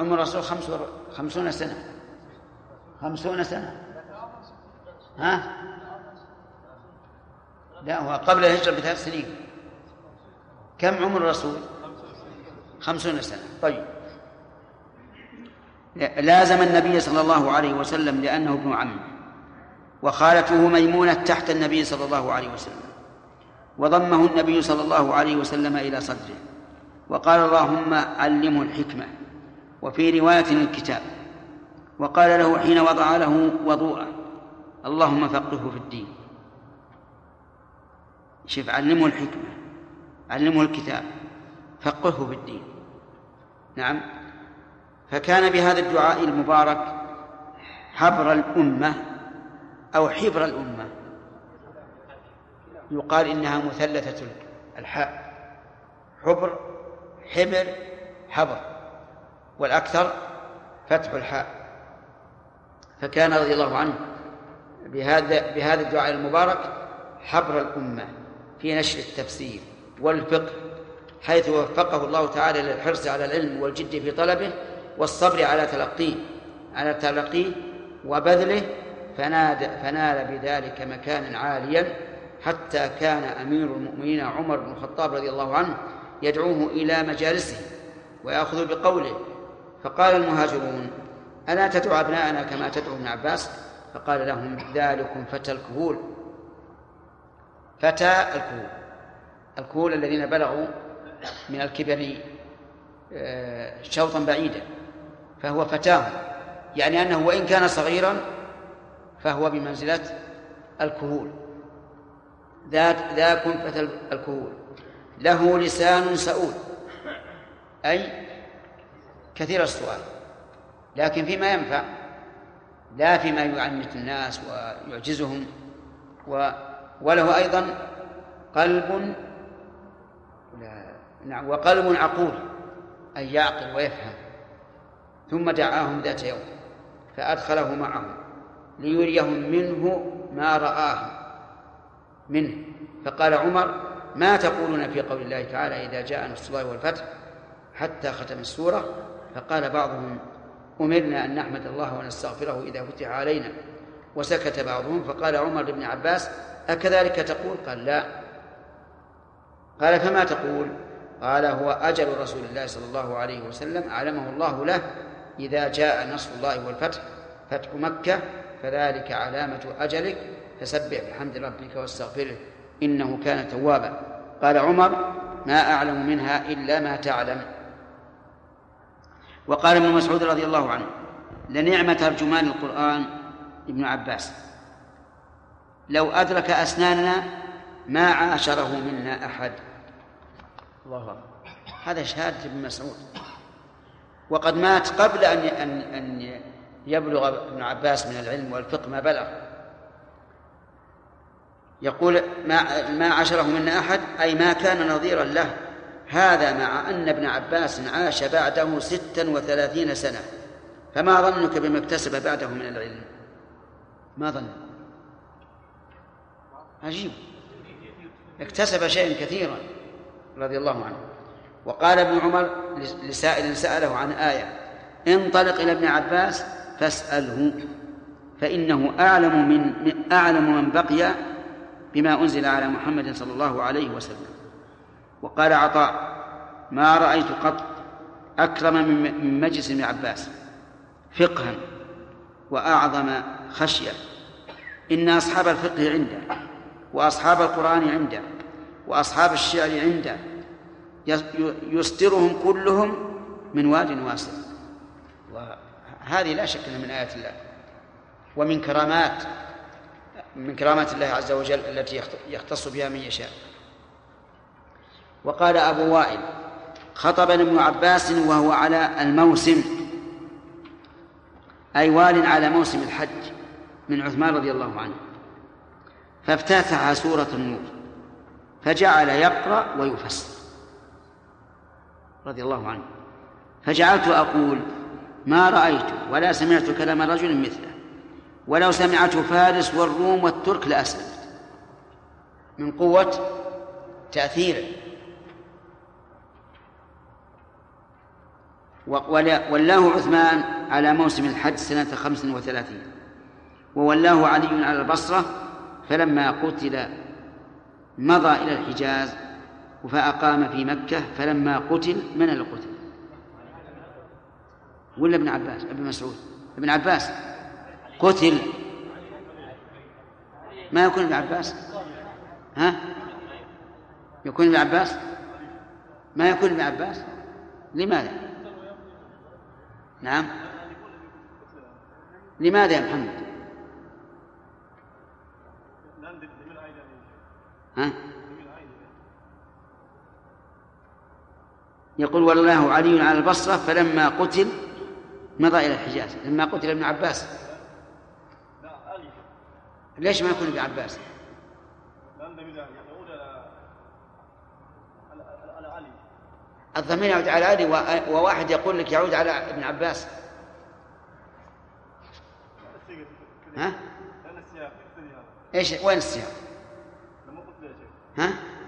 عمر الرسول 50 سنة. 50 سنة. ها؟ لا، هو قبل الهجرة ب3 سنين. كم عمر الرسول؟ 50 سنة. طيب، لازم النبي صلى الله عليه وسلم لأنه ابن عمه، وخالته ميمونة تحت النبي صلى الله عليه وسلم، وضمه النبي صلى الله عليه وسلم إلى صدره وقال اللهم علمه الحكمة، وفي رواية الكتاب، وقال له حين وضع له وضوءه اللهم فقهه في الدين. شوف، علمه الحكمة، علمه الكتاب، فقهه في الدين. نعم. فكان بهذا الدعاء المبارك حبر الأمة أو حبر الأمة. يقال إنها مثلثة الحاء، حبر، حبر، حبر، والأكثر فتح الحاء. فكان رضي الله عنه بهذا الدعاء المبارك حبر الأمة في نشر التفسير والفقه، حيث وفقه الله تعالى للحرص على العلم والجد في طلبه والصبر على تلقيه وبذله، فنال بذلك مكانا عاليا، حتى كان أمير المؤمنين عمر بن الخطاب رضي الله عنه يدعوه إلى مجالسه ويأخذ بقوله. فقال المهاجرون ألا تدعو أبناءنا كما تدعو ابن عباس؟ فقال لهم ذلكم فتى الكهول. فتى الكهول الذين بلغوا من الكبر شوطا بعيدا، فهو فتاه، يعني أنه وإن كان صغيرا فهو بمنزلة الكهول. ذاكم فتى الكهول له لسان سؤول، أي كثير السؤال، لكن فيما ينفع لا فيما يعنت الناس ويعجزهم. وله أيضا قلب وقلب عقول، أي يعقل ويفهم. ثم دعاهم ذات يوم فأدخله معهم ليريهم منه ما رآه منه. فقال عمر ما تقولون في قول الله تعالى إذا جاء نصر الله والفتح حتى ختم السورة؟ فقال بعضهم أمرنا أن نحمد الله ونستغفره إذا فتح علينا. وسكت بعضهم. فقال عمر لابن عباس أكذلك تقول؟ قال لا. قال فما تقول؟ قال هو أجل رسول الله صلى الله عليه وسلم أعلمه الله له إذا جاء نصر الله والفتح، فتح مكة، فذلك علامة أجلك، فسبح بحمد ربك واستغفره إنه كان توابا. قال عمر ما أعلم منها إلا ما تعلم. وقال ابن مسعود رضي الله عنه لنعمة ترجمان القرآن ابن عباس، لو أدرك أسناننا ما عاشره منا أحد. الله أكبر. هذا شهادة ابن مسعود، وقد مات قبل أن يبلغ ابن عباس من العلم والفقه ما بلغ. يقول ما عاشره منا أحد، أي ما كان نظيرا له. هذا مع أن ابن عباس عاش بعده 36 سنة، فما ظنك بما اكتسب بعده من العلم؟ ما ظن؟ عجيب، اكتسب شيئا كثيرا رضي الله عنه. وقال ابن عمر لسائل سأله عن آية انطلق إلى ابن عباس فاسأله فإنه أعلم من بقي بما أنزل على محمد صلى الله عليه وسلم. وقال عطاء ما رأيت قط أكرم من مجلس ابن عباس فقها وأعظم خشية. إن أصحاب الفقه عنده، وأصحاب القرآن عنده، وأصحاب الشعر عنده، يسترهم كلهم من واد واسع. وهذه لا شك من آيات الله ومن كرامات الله عز وجل التي يختص بها من يشاء. وقال أبو وائل خطبنا ابن عباس وهو على الموسم، أي وال على موسم الحج من عثمان رضي الله عنه، فافتتح سورة النور فجعل يقرأ ويفسر رضي الله عنه. فجعلت أقول ما رأيت ولا سمعت كلام رجل مثله، ولو سمعته فارس والروم والترك لأسلمت، من قوة تأثيره. ولاه عثمان على موسم الحج سنة 35، وولاه علي على البصرة، فلما قتل مضى إلى الحجاز فأقام في مكة. فلما قتل، من اللي قتل؟ ولا ابن عباس؟ ابن مسعود. ابن عباس قتل. ما يكون ابن عباس؟ ها؟ يكون ابن عباس؟ ما يكون ابن عباس. لماذا؟ نعم، لماذا يا محمد؟ ها؟ يقول والله علي على البصرة فلما قتل مضى إلى الحجاز. لما قتل ابن عباس. ليش ما يكون ابن عباس؟ الضمير يعود على علي، وواحد يقول لك يعود على ابن عباس. ها؟ ايش وين السياق؟ ها؟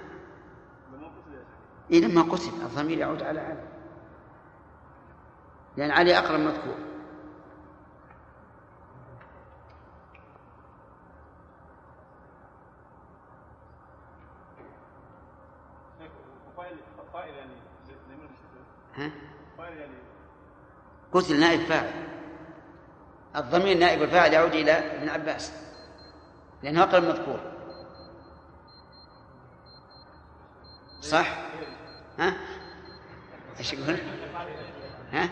إيه لما قتل الضمير يعود على علي، لأن علي أقرب مذكور. ها؟ قتل نائب فاعل، الضمير نائب الفاعل يعود إلى ابن عباس لأنه أقرب مذكور. صح؟ ها؟ ايش يقول؟ ها؟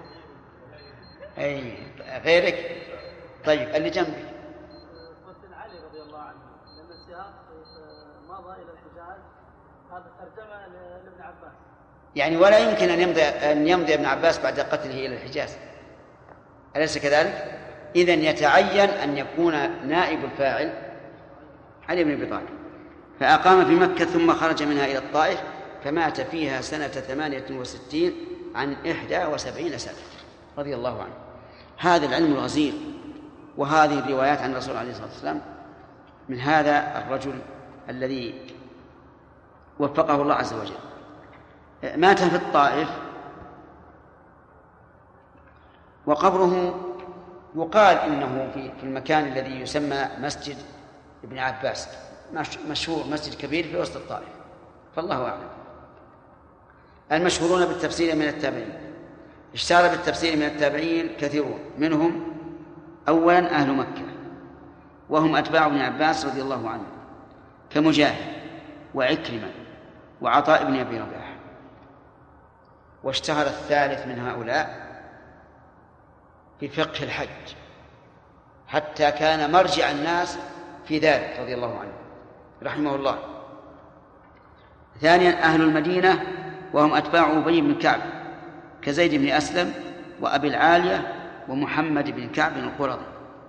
اي غيرك. طيب اللي جنبك. قتل علي رضي الله عنه، لأن السياق مضى إلى الحجاز، هذا ترجمة لابن عباس. يعني ولا يمكن أن يمضي ابن عباس بعد قتله إلى الحجاز، أليس كذلك؟ إذن يتعين أن يكون نائب الفاعل علي بن أبي طالب. فأقام في مكة ثم خرج منها إلى الطائف، فمات فيها سنة 68 عن 71 سنة رضي الله عنه. هذا العلم الغزير وهذه الروايات عن الرسول عليه الصلاة والسلام من هذا الرجل الذي وفقه الله عز وجل. مات في الطائف، وقبره يقال إنه في المكان الذي يسمى مسجد ابن عباس، مشهور، مسجد كبير في وسط الطائف، فالله أعلم. المشهورون بالتفسير من التابعين. اشتهر بالتفسير من التابعين كثيرون، منهم أولا أهل مكة وهم أتباع ابن عباس رضي الله عنه كمجاهد وعكرمة وعطاء بن أبي رباح. واشتهر الثالث من هؤلاء في فقه الحج، حتى كان مرجع الناس في ذلك رضي الله عنه رحمه الله. ثانيا أهل المدينة وهم أتباع أبي بن كعب كزيد بن أسلم وأبي العالية ومحمد بن كعب القرظي.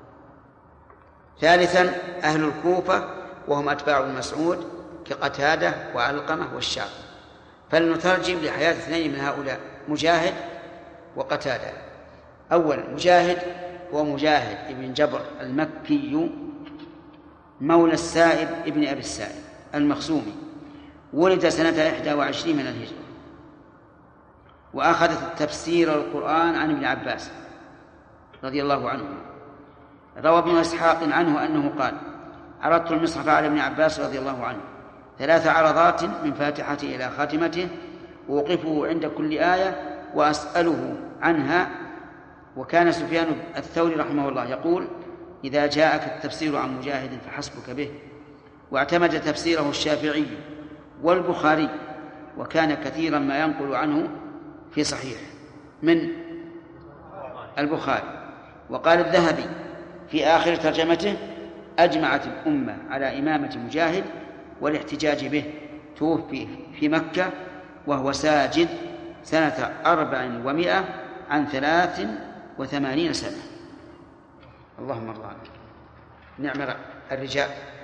ثالثا أهل الكوفة وهم أتباع ابن مسعود كقتادة وعلقمة والشعب. فلنترجم لحياة اثنين من هؤلاء، مجاهد وقتادة. أولا مجاهد هو مجاهد ابن جبر المكي مولى السائب ابن أبي السائب المخزومي، ولد سنة 21 من الهجرة، وأخذ تفسير القرآن عن ابن عباس رضي الله عنه. روى ابن إسحاق عنه أنه قال: عرضت المصحف على ابن عباس رضي الله عنه 3 عرضات من فاتحته إلى خاتمته، ووقفه عند كل آية وأسأله عنها. وكان سفيان الثوري رحمه الله يقول: إذا جاءك التفسير عن مجاهد فحسبك به. واعتمد تفسيره الشافعي والبخاري، وكان كثيرا ما ينقل عنه في صحيح من البخاري. وقال الذهبي في آخر ترجمته: أجمعت الأمة على إمامة مجاهد والاحتجاج به، توفي في مكة وهو ساجد سنة 400 عن 83 سنة. اللهم ارضى عنك. نعم الرجال.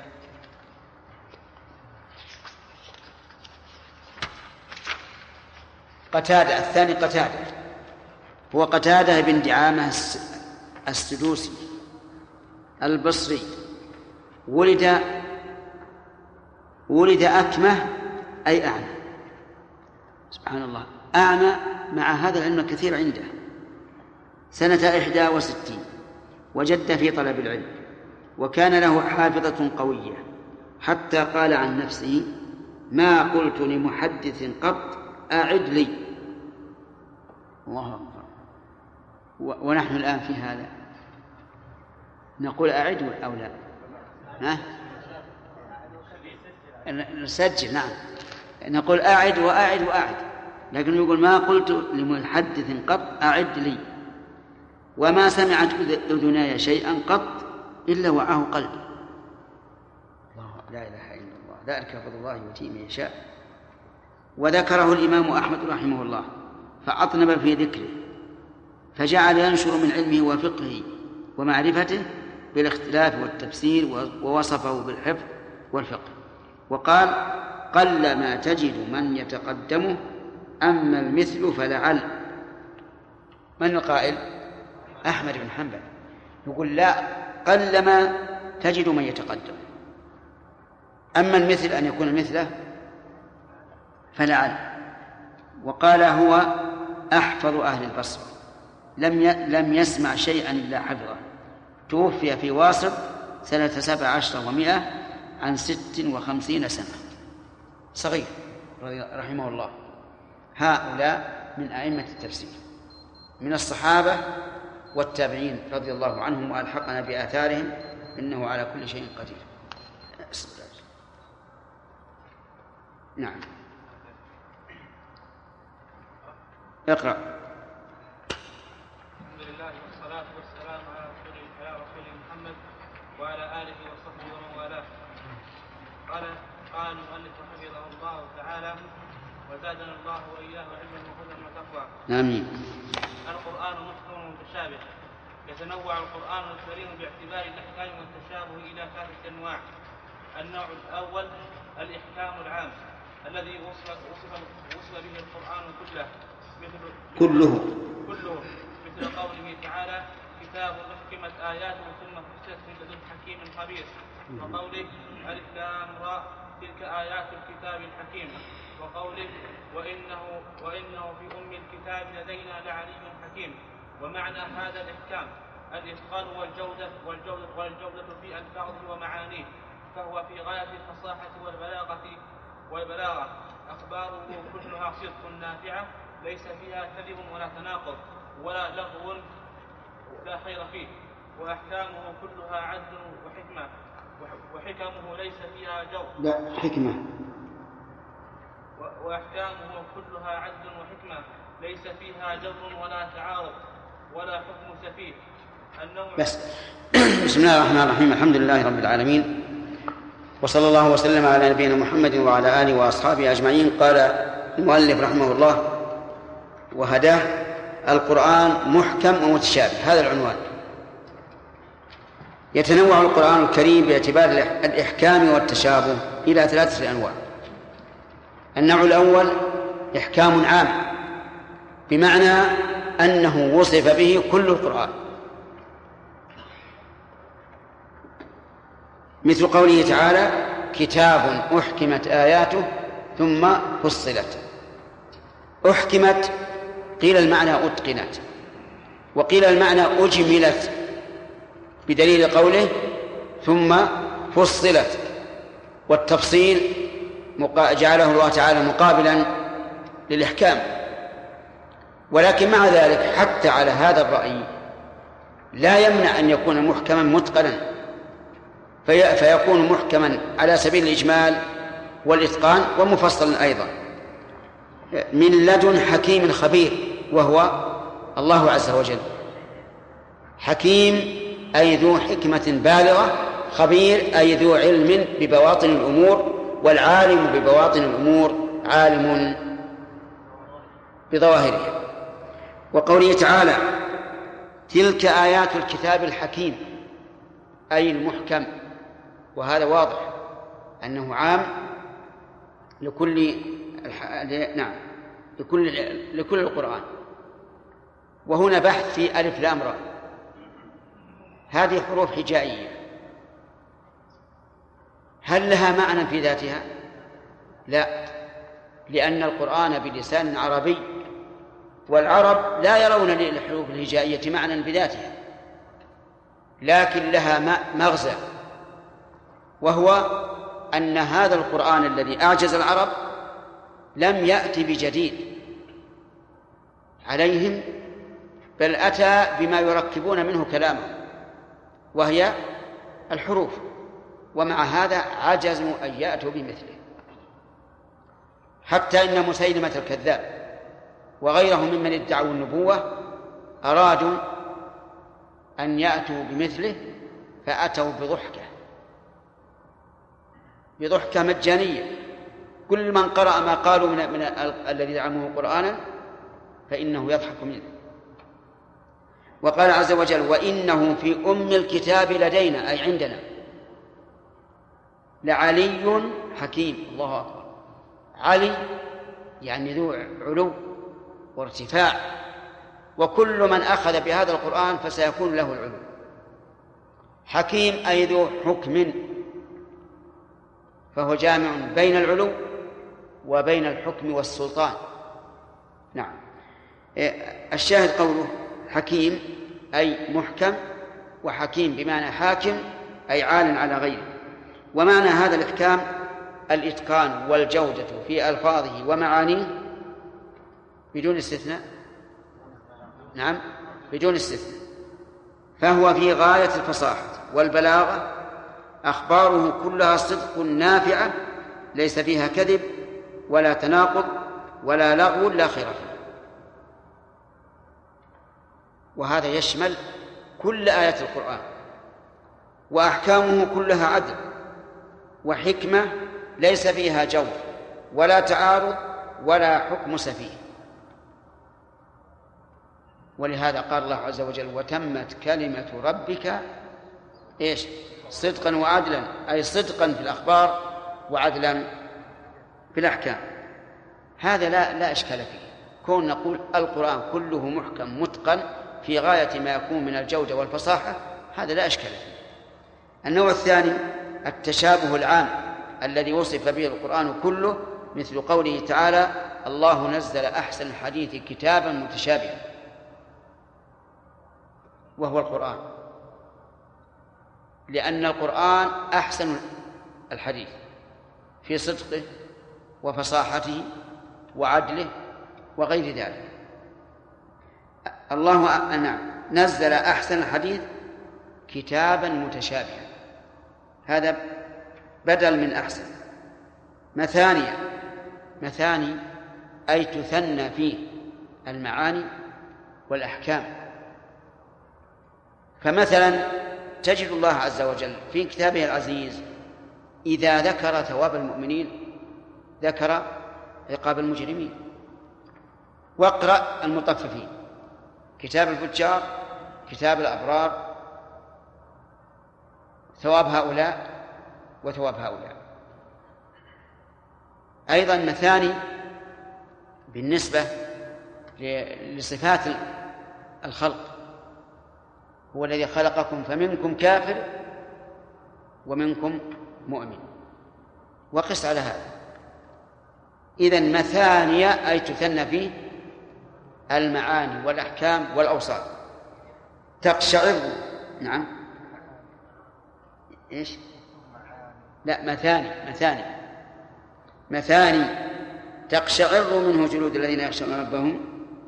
قتادة الثاني قتادة هو قتادة بن دعامة السدوسي البصري، ولد أكمه أي أعمى، سبحان الله، أعمى مع هذا العلم الكثير عنده. سنة 61 وجد في طلب العلم، وكان له حافظة قوية، حتى قال عن نفسه: ما قلت لمحدث قط أعد لي. الله أكبر. ونحن الآن في هذا نقول أعد أو لا؟ نسجل، نعم، نقول أعد وأعد وأعد، لكن يقول: ما قلت لمحدث قط أعد لي، وما سمعت أذناي شيئا قط إلا وعاه قلبي. الله، لا إله إلا الله، ذلك فضل الله يؤتيه من يشاء. وذكره الإمام أحمد رحمه الله فأطنب في ذكره، فجعل ينشر من علمه وفقهه ومعرفته بالاختلاف والتفسير، ووصفه بالحفظ والفقه، وقال: قل ما تجد من يتقدمه، أما المثل فلعل. من القائل؟ أحمد بن حنبل. يقول: لا، قل ما تجد من يتقدم، أما المثل أن يكون مثله فلعل. وقال: هو أحفظ أهل البصرة، لم يسمع شيئا إلا حفظه. توفي في واسط سنة 17 و100 عن 56 سنة، صغير رحمه الله. هؤلاء من أئمة التفسير، من الصحابة والتابعين رضي الله عنهم، وألحقنا بآثارهم، إنه على كل شيء قدير. نعم، اقرأ. الحمد لله والصلاة والسلام على رسول محمد وعلى آله وصحبه ومن والاه. قال المؤلف حفظه الله تعالى وزادنا الله وإياه علما وهدى وتقوى. آمين. القرآن محكم متشابه، يتنوع القرآن الكريم باعتبار الأحكام والتشابه إلى 3 أنواع. النوع الأول الإحكام العام الذي وصف به القرآن كله مثل قوله تعالى: كتاب أحكمت آياته ثم فصلت من لدن حكيم خبير، وقوله: ألف لام را تلك آيات الكتاب الحكيم، وقوله: وإنه في أم الكتاب لدينا لعلي حكيم. ومعنى هذا الإحكام الإتقان والجودة في ألفاظه ومعانيه، فهو في غاية الفصاحة والبلاغة. أخباره كلها صدق نافعة، ليس فيها كذب ولا تناقض ولا لغو لا خير فيه. وأحكامه كلها عدل وحكمة، وحكمه ليس فيها جو. لا، حكمة. وأحكامه كلها عدل وحكمة، ليس فيها جبر ولا تعارض ولا حكم سفيه. بس. بسم الله الرحمن الرحيم. الحمد لله رب العالمين، وصلى الله وسلم على نبينا محمد وعلى آله وأصحابه أجمعين. قال المؤلف رحمه الله وهداه: القرآن محكم ومتشابه. هذا العنوان. يتنوع القرآن الكريم باعتبار الإحكام والتشابه إلى 3 أنواع. النوع الأول إحكام عام، بمعنى أنه وصف به كل القرآن، مثل قوله تعالى: كتاب أحكمت آياته ثم فصلت. أحكمت قيل المعنى أتقنت، وقيل المعنى أجملت، بدليل قوله: ثم فصلت. والتفصيل جعله الله تعالى مقابلا للإحكام. ولكن مع ذلك حتى على هذا الرأي لا يمنع أن يكون محكما متقنا، فيكون محكما على سبيل الإجمال والإتقان، ومفصلا أيضا من لدن حكيم خبير، وهو الله عز وجل. حكيم أي ذو حكمة بالغة، خبير أي ذو علم ببواطن الأمور، والعالم ببواطن الأمور عالم بظواهرها. وقوله تعالى: تلك آيات الكتاب الحكيم، أي المحكم. وهذا واضح أنه عام لكل القرآن. وهنا بحث في ألف لام را. هذه حروف حجائية، هل لها معنى في ذاتها؟ لا، لأن القرآن بلسان عربي، والعرب لا يرون للحروف الهجائية معنى بذاتها، لكن لها مغزى، وهو أن هذا القرآن الذي أعجز العرب لم يأتي بجديد عليهم، بل أتى بما يركبون منه كلامه وهي الحروف، ومع هذا عجزوا أن يأتوا بمثله. حتى إن مسيلمة الكذاب وغيره ممن ادعوا النبوة أرادوا أن يأتوا بمثله، فأتوا بضحكة مجانية. كل من قرأ ما قالوا من الذي زعموه قرآنا فإنه يضحك منه. وقال عز وجل: وإنه في أم الكتاب لدينا، أي عندنا، لعلي حكيم. الله أكبر. علي يعني ذو علو وارتفاع، وكل من أخذ بهذا القرآن فسيكون له العلو. حكيم أي ذو حكم، فهو جامع بين العلو وبين الحكم والسلطان. نعم. الشاهد قوله حكيم أي محكم، وحكيم بمعنى حاكم أي عال على غيره. ومعنى هذا الإحكام الإتقان والجودة في ألفاظه ومعانيه بدون استثناء. نعم، بدون استثناء. فهو في غاية الفصاحة والبلاغة، أخباره كلها صدق نافعة ليس فيها كذب ولا تناقض ولا لغو لا خير فيه. وهذا يشمل كل آيات القرآن. وأحكامه كلها عدل وحكمة ليس فيها جور ولا تعارض ولا حكم سفيه. ولهذا قال الله عز وجل: وتمت كلمة ربك إيش؟ صدقا وعدلا، أي صدقا في الأخبار وعدلا في الأحكام. هذا لا إشكال فيه. كون نقول القرآن كله محكم متقن في غاية ما يكون من الجودة والفصاحة، هذا لا إشكال فيه. النوع الثاني التشابه العام الذي وصف به القرآن كله، مثل قوله تعالى: الله نزل أحسن الحديث كتابا متشابها، وهو القرآن، لأن القرآن أحسن الحديث في صدقه وفصاحته وعدله وغير ذلك. الله نزل أحسن الحديث كتابا متشابها، هذا بدل من أحسن. مثاني أي تثنى فيه المعاني والأحكام. فمثلا تجد الله عز وجل في كتابه العزيز إذا ذكر ثواب المؤمنين ذكر عقاب المجرمين. واقرأ المطففين، كتاب الفجار، كتاب الأبرار، ثواب هؤلاء وثواب هؤلاء. أيضا مثاني بالنسبة لصفات الخلق: هو الذي خلقكم فمنكم كافر ومنكم مؤمن. وقس على هذا. إذن مثانية أي تثنى فيه المعاني والأحكام والأوصاف. تقشعر. نعم. إيش؟ لا، مثاني تقشعر منه جلود الذين يخشون ربهم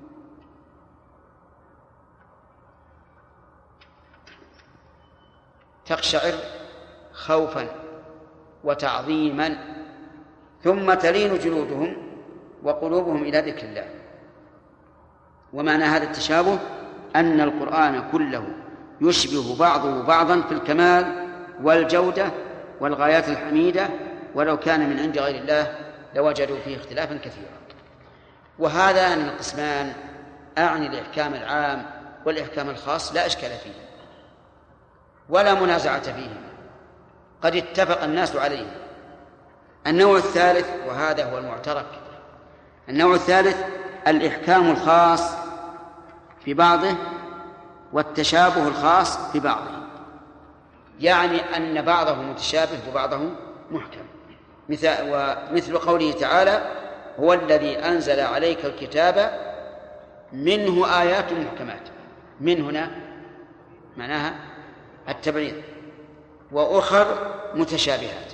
تقشعر خوفا وتعظيما، ثم تلين جلودهم وقلوبهم إلى ذكر الله. ومعنى هذا التشابه أن القرآن كله يشبه بعضه بعضا في الكمال والجودة والغايات الحميدة، ولو كان من عند غير الله لوجدوا فيه اختلافا كثيرا. وهذان القسمان أعني الإحكام العام والإحكام الخاص لا إشكال فيه ولا منازعة فيه، قد اتفق الناس عليه. النوع الثالث، وهذا هو المعترك، النوع الثالث الإحكام الخاص في بعضه والتشابه الخاص في بعضه، يعني أن بعضه متشابه وبعضه محكم. مثل قوله تعالى: هو الذي أنزل عليك الكتاب منه آيات محكمات. من هنا معناها التبعيض، وأخر متشابهات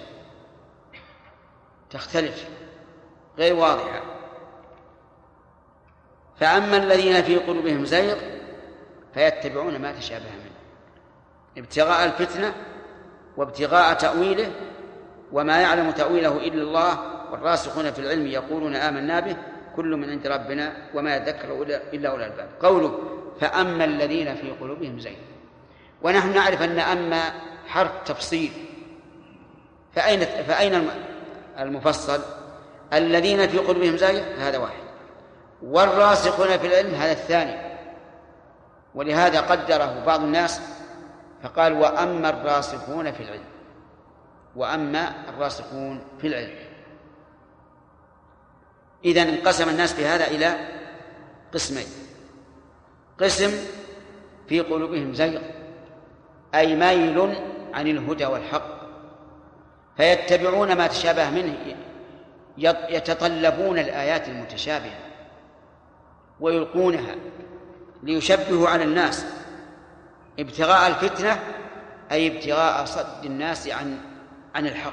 تختلف غير واضحة. فأما الذين في قلوبهم زيغ فيتبعون ما تشابه منه ابتغاء الفتنة وابتغاء تأويله، وما يعلم تأويله إلا الله والراسخون في العلم يقولون آمنا به كل من عند ربنا وما يذكر إلا أولي الألباب. قوله فأما الذين في قلوبهم زيغ، ونحن نعرف أن أما حرف تفصيل، فأين المفصل؟ الذين في قلوبهم زيغ هذا واحد، والراسخون في العلم هذا الثاني. ولهذا قدره بعض الناس فقال وأما الراسخون في العلم، وأما الراسخون في العلم. إذن انقسم الناس في هذا إلى قسمين: قسم في قلوبهم زيغ أي ميل عن الهدى والحق، فيتبعون ما تشابه منه، يتطلبون الآيات المتشابهة ويلقونها ليشبهوا على الناس ابتغاء الفتنة، أي ابتغاء صد الناس عن الحق.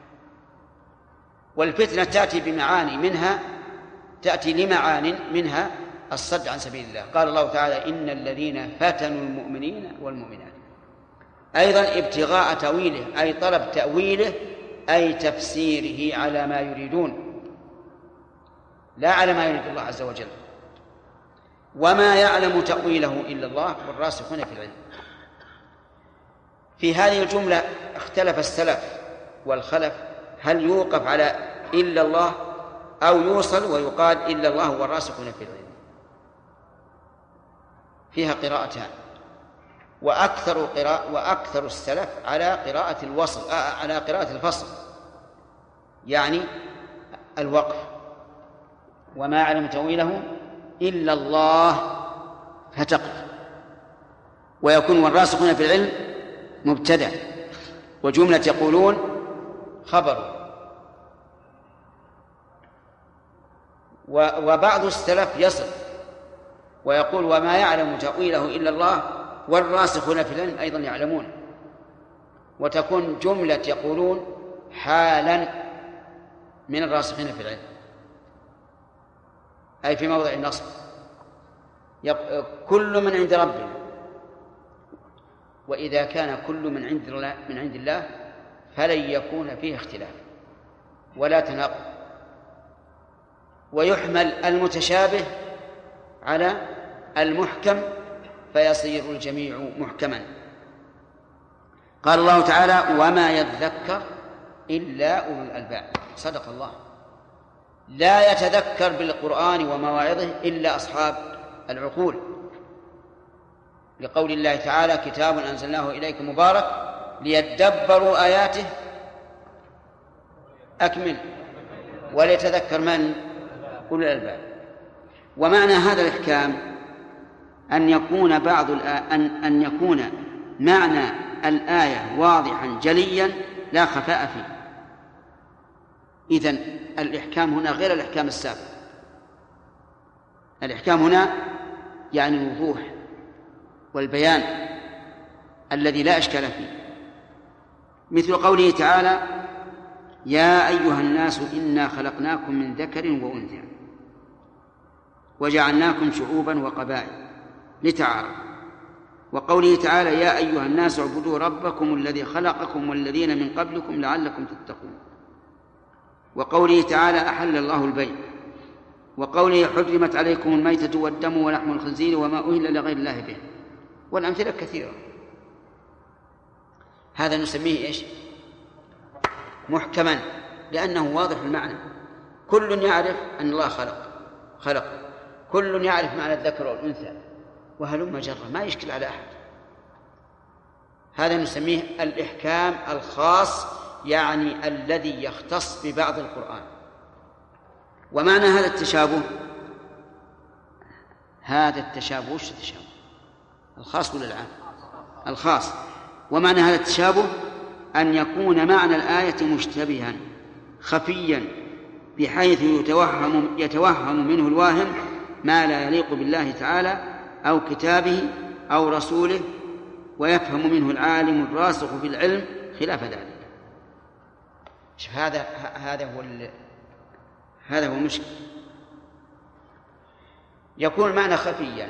والفتنة تأتي بمعاني، منها تأتي لمعان منها الصد عن سبيل الله. قال الله تعالى إن الذين فتنوا المؤمنين والمؤمنات. أيضا ابتغاء تأويله أي طلب تأويله، أي تفسيره على ما يريدون لا على ما يريد الله عز وجل. وما يعلم تأويله إلا الله والراسخون في العلم. في هذه الجملة اختلف السلف والخلف هل يوقف على إلا الله أو يوصل ويقال إلا الله والراسخون في العلم. فيها قراءتان، وأكثر السلف على قراءة الوصل، على قراءة الفصل، يعني الوقف. وما يعلم تأويله إلا الله فتقف، ويكون والراسخون في العلم مبتدأ، وجملة يقولون خبر. وبعض السلف يصل ويقول وما يعلم تأويله إلا الله والراسخون في العلم أيضا يعلمون، وتكون جملة يقولون حالا من الراسخين في العلم، أي في موضع النصب كل من عند ربنا. وإذا كان كل من عند الله فلن يكون فيه اختلاف ولا تناقض، ويحمل المتشابه على المحكم فيصير الجميع محكما. قال الله تعالى وما يذكر إلا أولو الألباب. صدق الله، لا يتذكر بالقرآن ومواعظه إلا أصحاب العقول، لقول الله تعالى كتاب أنزلناه إليك مبارك ليدبروا آياته أكمل وليتذكر من أولو الألباب. ومعنى هذا الإحكام أن يكون معنى الآية واضحا جليا لا خفاء فيه. إذن الإحكام هنا غير الإحكام السابق. الإحكام هنا يعني الوضوح والبيان الذي لا إشكال فيه، مثل قوله تعالى يا أيها الناس إنا خلقناكم من ذكر وأنثى وجعلناكم شعوبا وقبائل لتعارفوا، وقوله تعالى يا أيها الناس اعبدوا ربكم الذي خلقكم والذين من قبلكم لعلكم تتقون، وقوله تعالى أحل الله البيع، وقوله حرمت عليكم الميتة والدم ولحم الخنزير وما أهل لغير الله به، والأمثلة كثيرة. هذا نسميه إيش؟ محكما، لأنه واضح المعنى، كل يعرف أن الله خلق، كل يعرف معنى الذكر والأنثى، وهلم جرا، ما يشكل على أحد. هذا نسميه الإحكام الخاص، يعني الذي يختص ببعض القرآن. ومعنى هذا التشابه، وش التشابه؟ الخاص ولا العام؟ الخاص. ومعنى هذا التشابه أن يكون معنى الآية مشتبها خفيا بحيث يتوهم منه الواهم ما لا يليق بالله تعالى أو كتابه أو رسوله، ويفهم منه العالم الراسخ في العلم خلاف ذلك. هذا هو المشكل. يكون المعنى خفيا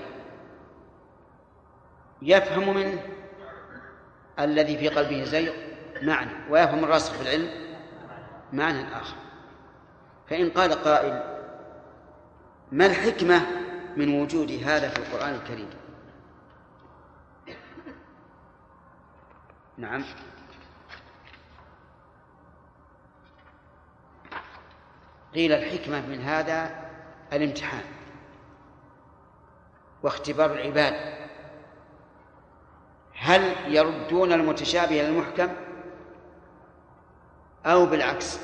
يفهم منه الذي في قلبه زيغ معنى، ويفهم الراسخ في العلم معنى آخر. فإن قال قائل: ما الحكمة من وجود هذا في القرآن الكريم؟ نعم، قيل الحكمة من هذا الامتحان واختبار العباد، هل يردون المتشابه إلى المحكم أو بالعكس؟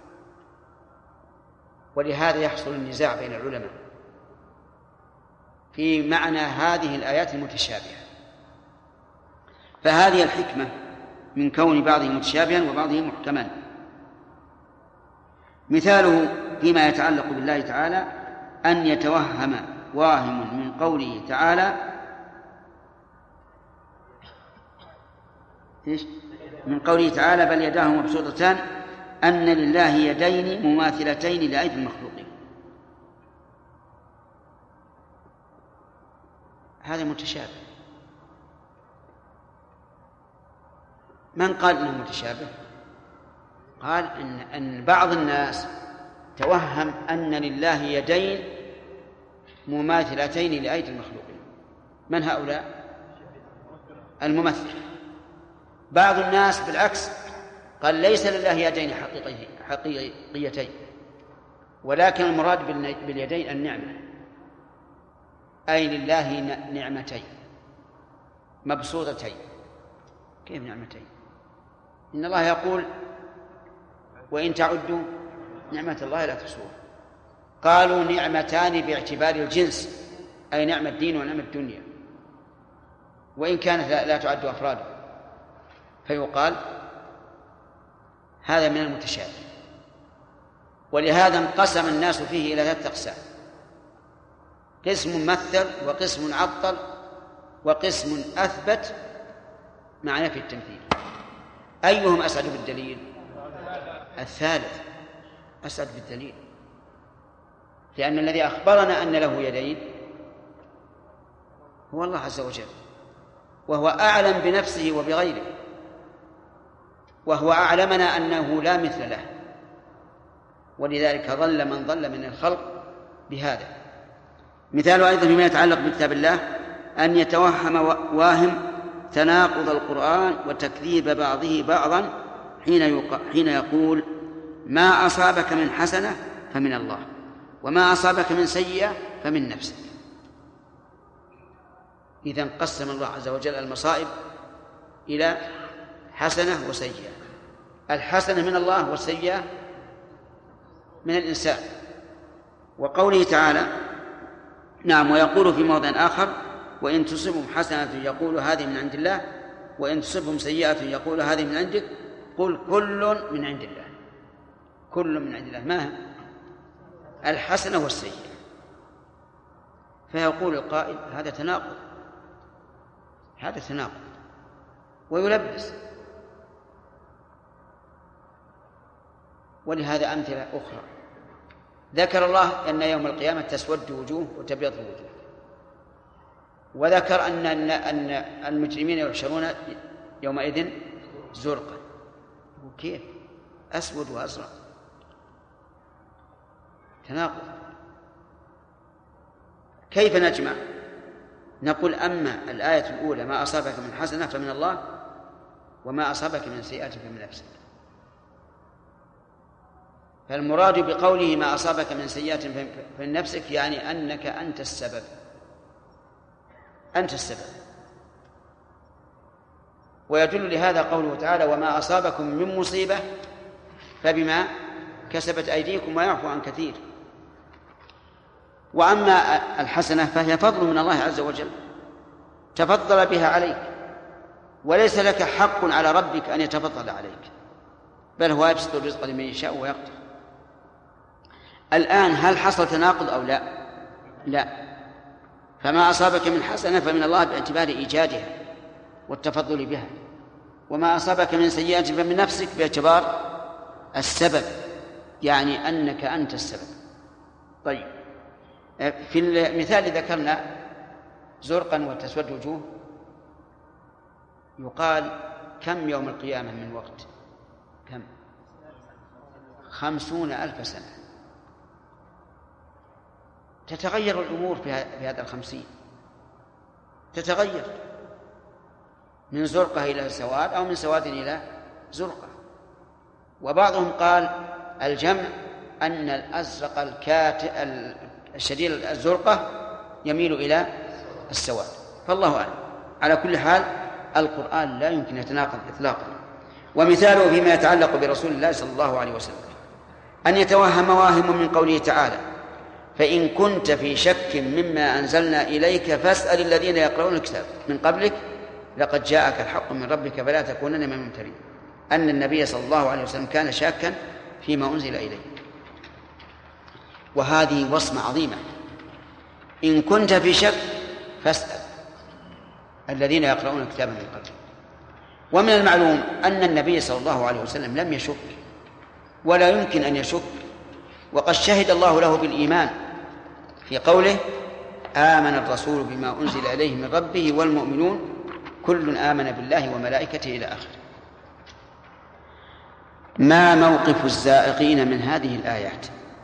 ولهذا يحصل النزاع بين العلماء في معنى هذه الآيات المتشابهة. فهذه الحكمة من كون بعضه متشابها وبعضه محكما. مثاله فيما يتعلق بالله تعالى أن يتوهم واهم من قوله تعالى من قوله تعالى: بل يداه مبسوطتان، أن لله يدين مماثلتين لأيدي المخلوقين. هذا متشابه. من قال إنه متشابه؟ قال إن بعض الناس توهم أن لله يدين مماثلتين لأيدي المخلوقين. من هؤلاء؟ الممثل. بعض الناس بالعكس قال ليس لله يدين حقيقيتين، ولكن المراد باليدين النعمة، أي لله نعمتين مبسوطتين. كيف نعمتين؟ إن الله يقول: وإن تعدوا نعمة الله لا تحصوها. قالوا نعمتان باعتبار الجنس، أي نعمة الدين ونعمة الدنيا، وإن كانت لا تعد أفرادا، فيقال هذا من المتشابه. ولهذا انقسم الناس فيه إلى 3 أقسام: قسم مثل، وقسم عطل، وقسم أثبت مع نفي التمثيل. أيهم أسعد بالدليل؟ الثالث أسعد بالدليل، لأن الذي أخبرنا أن له يدين هو الله عز وجل، وهو أعلم بنفسه وبغيره، وهو أعلمنا أنه لا مثل له، ولذلك ضل من ضل من الخلق بهذا. مثال أيضا فيما يتعلق بكتاب الله أن يتوهم واهم تناقض القرآن وتكذيب بعضه بعضا حين يقول: ما أصابك من حسنة فمن الله، وما أصابك من سيئة فمن نفسك. إذن قسم الله عز وجل المصائب إلى حسنة وسيئة. الحسنة من الله والسيئة من الإنسان. وقوله تعالى: نعم، ويقول في موضع آخر: وإن تصبهم حسنة يقول هذه من عند الله، وإن تصبهم سيئة يقول هذه من عندك، قل كل من عند الله. كل من عند الله، ما الحسنة والسيئة. فيقول القائل: هذا تناقض، هذا تناقض، ويلبس. ولهذا أمثلة أخرى. ذكر الله أن يوم القيامة تسود وجوه وتبيض وجوه، وذكر أن المجرمين يحشرون يومئذ زرقا. وكيف أسود وأزرق؟ تناقض. كيف نجمع؟ نقول: أما الآية الأولى: ما أصابك من حسنة فمن الله، وما أصابك من سيئة فمن نفسك. فالمراد بقوله ما أصابك من سيئة فمن نفسك يعني أنك أنت السبب، أنت السبب. ويدل لهذا قوله تعالى: وما أصابكم من مصيبة فبما كسبت أيديكم ويعفو عن كثير. وأما الحسنة فهي فضل من الله عز وجل تفضل بها عليك، وليس لك حق على ربك أن يتفضل عليك، بل هو يبسط الرزق لمن يشاء ويقدر. الآن هل حصل تناقض أو لا؟ لا. فما أصابك من حسنة فمن الله باعتبار إيجادها والتفضل بها، وما أصابك من سيئة فمن نفسك باعتبار السبب، يعني أنك أنت السبب. طيب، في المثال اللي ذكرنا زرقا وتسود وجوه، يقال كم يوم القيامة من وقت؟ كم؟ 50,000 سنة. تتغير الأمور في هذا 50، تتغير من زرقة إلى سواد أو من سواد إلى زرقة. وبعضهم قال الجمع أن الأزرق الشديد الزرقة يميل إلى السواد، فالله أعلم. على كل حال القرآن لا يمكن يتناقض إطلاقا. ومثاله فيما يتعلق برسول الله صلى الله عليه وسلم أن يتوهم واهم من قوله تعالى: فإن كنت في شك مما أنزلنا إليك فاسأل الذين يقرؤون الكتاب من قبلك لقد جاءك الحق من ربك فلا تكونن من الممترين. أن النبي صلى الله عليه وسلم كان شاكا فيما أنزل إليه، وهذه وصمة عظيمة. إن كنت في شك فاسأل الذين يقرؤون الكتاب من قبلك. ومن المعلوم أن النبي صلى الله عليه وسلم لم يشك ولا يمكن أن يشك، وقد شهد الله له بالإيمان في قوله: آمن الرسول بما أنزل إليه من ربه والمؤمنون كل آمن بالله وملائكته إلى آخره. ما موقف الزائغين من هذه الآيات؟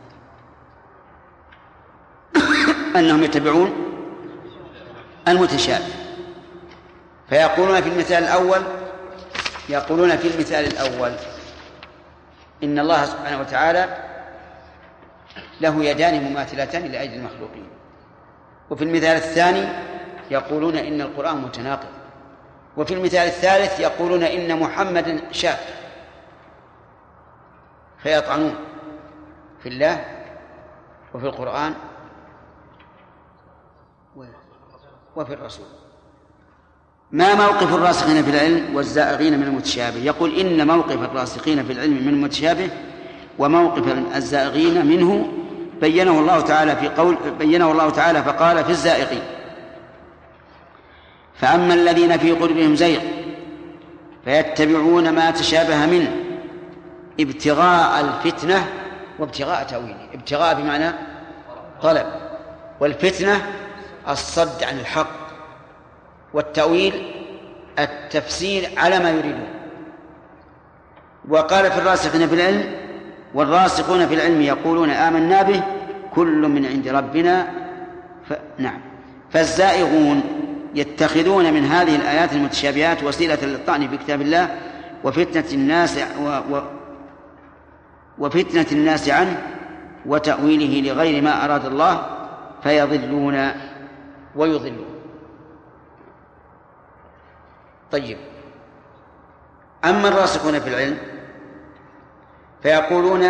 أنهم يتبعون المتشابه، فيقولون في المثال الأول إن الله سبحانه وتعالى له يدان مماثلتان لأيدي المخلوقين، وفي المثال الثاني يقولون إن القرآن متناقض، وفي المثال الثالث يقولون إن محمدا شاك، فيطعنون في الله وفي القرآن وفي الرسول. ما موقف الراسخين في العلم والزائغين من المتشابه؟ يقول إن موقف الراسخين في العلم من المتشابه وموقف الزائغين منه بينه الله تعالى فقال في الزائغين: فأما الذين في قلوبهم زيغ فيتبعون ما تشابه منه ابتغاء الفتنة وابتغاء تأويله. ابتغاء بمعنى طلب، والفتنة الصد عن الحق، والتأويل التفسير على ما يريدون. وقال في الراسخين في العلم: والراسخون في العلم يقولون آمنا به كل من عند ربنا. نعم. فالزائغون يتخذون من هذه الآيات المتشابهات وسيلة للطعن في كتاب الله وفتنة الناس عنه وتأويله لغير ما أراد الله، فيضلون ويضلون. طيب، أما الراسخون في العلم فيقولون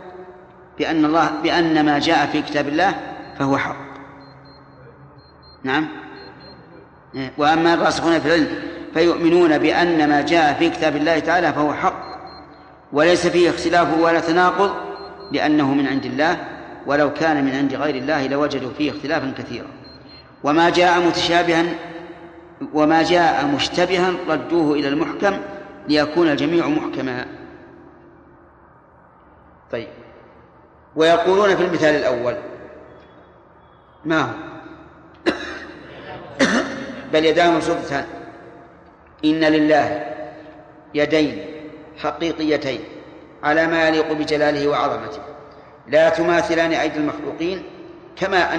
بأن ما جاء في كتاب الله فهو حق. نعم. وأما الراسخون في العلم فيؤمنون بأن ما جاء في كتاب الله تعالى فهو حق وليس فيه اختلاف ولا تناقض، لأنه من عند الله، ولو كان من عند غير الله لوجدوا فيه اختلافا كثيرا. وما جاء مشتبها ردوه إلى المحكم ليكون الجميع محكما. طيب، ويقولون في المثال الأول ما هو؟ بل يداه مبسوطتان. إن لله يدين حقيقيتين على ما يليق بجلاله وعظمته لا تماثلان أيدي المخلوقين، كما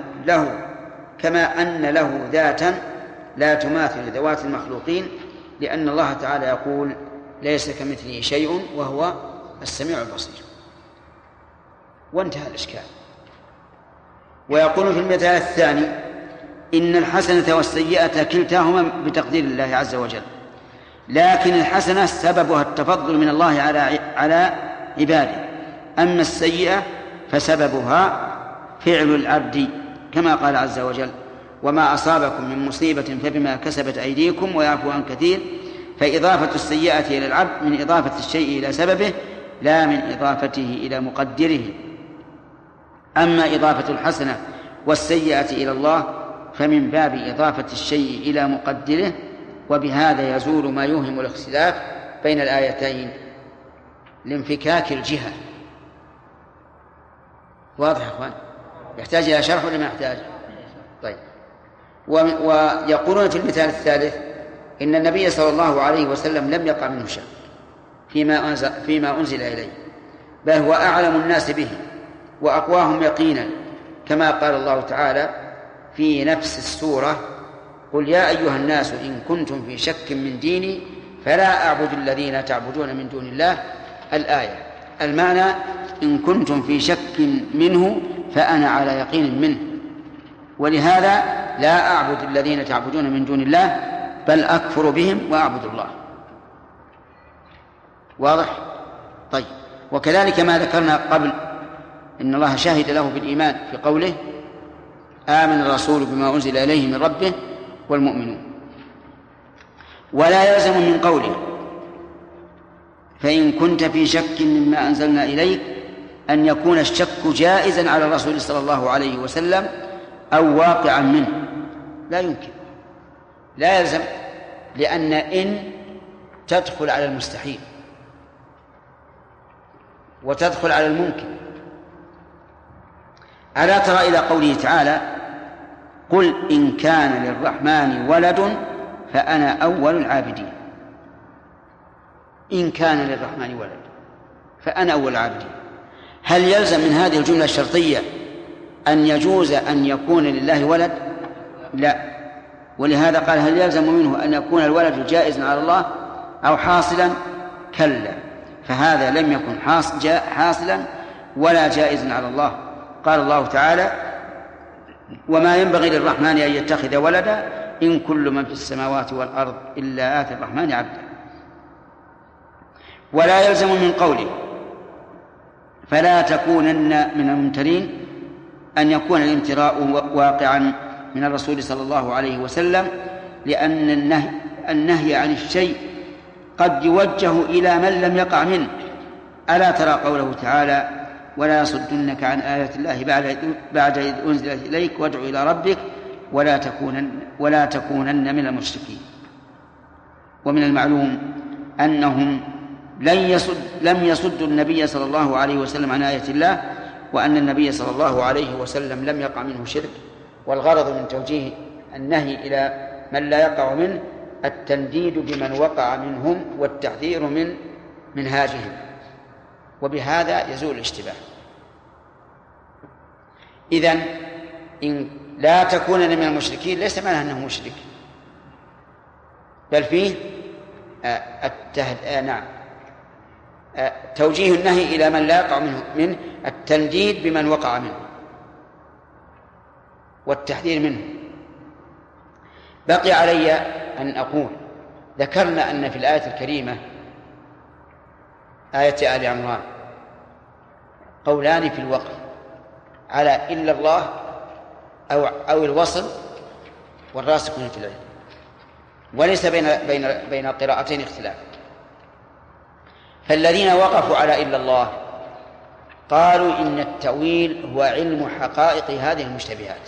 أن له ذاتا لا تماثل ذوات المخلوقين، لأن الله تعالى يقول: ليس كمثله شيء وهو السميع البصير. وانتهى الإشكال. ويقول في المثال الثاني: إن الحسنة والسيئة كلتاهما بتقدير الله عز وجل، لكن الحسنة سببها التفضل من الله على عباده، أما السيئة فسببها فعل العبد، كما قال عز وجل: وما أصابكم من مصيبة فبما كسبت أيديكم ويعفو عن كثير. فإضافة السيئة إلى العبد من إضافة الشيء إلى سببه لا من إضافته إلى مقدره. أما إضافة الحسنة والسيئة إلى الله فمن باب إضافة الشيء إلى مقدره، وبهذا يزول ما يوهم الاختلاف بين الآيتين لانفكاك الجهة. واضح يا أخوان؟ يحتاج إلى شرح ولا ما يحتاج؟ طيب. ويقولون في المثال الثالث إن النبي صلى الله عليه وسلم لم يقع منه شك فيما أنزل إليه، بل هو أعلم الناس به وأقواهم يقينا، كما قال الله تعالى في نفس السورة: قل يا أيها الناس إن كنتم في شك من ديني فلا أعبد الذين تعبدون من دون الله. الآية المعنى: إن كنتم في شك منه فأنا على يقين منه، ولهذا لا أعبد الذين تعبدون من دون الله بل أكفر بهم وأعبد الله. واضح؟ طيب. وكذلك ما ذكرنا قبل إن الله شهد له بالإيمان في قوله: آمن الرسول بما أنزل إليه من ربه والمؤمنون. ولا يلزم من قوله فإن كنت في شك مما أنزلنا إليك أن يكون الشك جائزا على الرسول صلى الله عليه وسلم أو واقعا منه، لا يمكن، لا يلزم، لأن إن تدخل على المستحيل وتدخل على الممكن. ألا ترى إلى قوله تعالى: قل إن كان للرحمن ولد فأنا أول العابدين. إن كان للرحمن ولد فأنا أول العابدين. هل يلزم من هذه الجملة الشرطية أن يجوز أن يكون لله ولد؟ لا. ولهذا قال: هل يلزم منه أن يكون الولد جائزا على الله أو حاصلا؟ كلا، فهذا لم يكن حاصلا ولا جائزا على الله. قال الله تعالى: وما ينبغي للرحمن أن يتخذ ولدا إن كل من في السماوات والأرض إلا آتي الرحمن عبدا. ولا يلزم من قوله فلا تكونن من الممترين أن يكون الامتراء واقعا من الرسول صلى الله عليه وسلم، لأن النهي عن الشيء قد يوجه إلى من لم يقع منه. ألا ترى قوله تعالى: ولا يصدنك عن آيات الله بعد إذ أنزلت إليك وادع إلى ربك ولا تكونن من المشركين. ومن المعلوم أنهم لم يصدوا النبي صلى الله عليه وسلم عن آية الله، وأن النبي صلى الله عليه وسلم لم يقع منه شرك. والغرض من توجيه النهي إلى من لا يقع منه التنديد بمن وقع منهم والتحذير من منهاجهم، وبهذا يزول الاشتباه. إذن إن لا تكونن من المشركين ليس معناه أنه مشرك، بل فيه توجيه النهي إلى من لا يقع منه التنديد بمن وقع منه والتحذير منه. بقي علي أن أقول: ذكرنا أن في الآية الكريمة آية آل عمران قولان في الوقف على إلا الله أو الوصل والراسخون في العلم، وليس بين القراءتين اختلاف. فالذين وقفوا على إلا الله قالوا إن التأويل هو علم حقائق هذه المشتبهات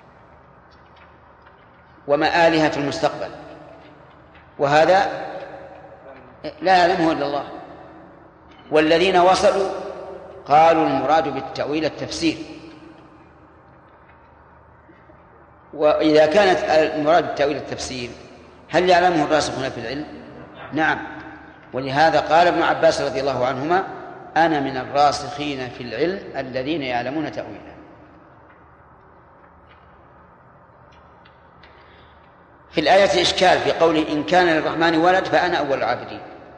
ومآلها في المستقبل، وهذا لا يعلمه إلا الله. والذين وصلوا قالوا المراد بالتأويل التفسير. وإذا كانت المراد بالتأويل التفسير هل يعلمه الراسخون في العلم؟ نعم. ولهذا قال ابن عباس رضي الله عنهما: أنا من الراسخين في العلم الذين يعلمون تأويله. في الآية إشكال في قوله إن كان للرحمن ولد فأنا أول العابدين.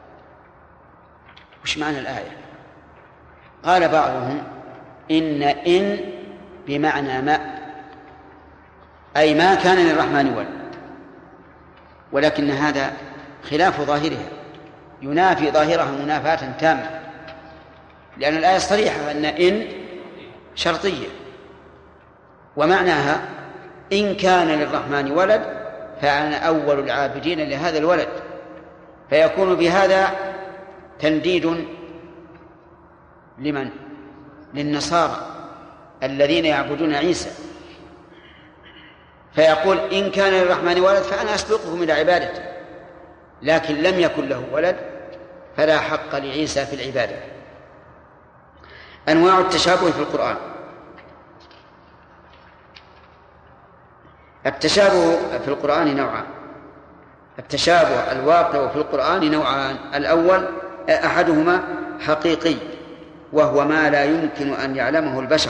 وش معنى الآية؟ قال بعضهم إن بمعنى ما، أي ما كان للرحمن ولد، ولكن هذا خلاف ظاهرها، ينافي ظاهرها منافاة تامة، لأن الآية صريحة أن إن شرطية، ومعناها إن كان للرحمن ولد فأنا أول العابدين لهذا الولد، فيكون بهذا تنديد لمن؟ للنصارى الذين يعبدون عيسى، فيقول إن كان للرحمن ولد فأنا أسبقهم إلى عبادته، لكن لم يكن له ولد فلا حق لعيسى في العبادة. أنواع التشابه في القرآن. التشابه في القرآن نوعان. التشابه الواقع في القرآن نوعان: الأول أحدهما حقيقي، وهو ما لا يمكن أن يعلمه البشر،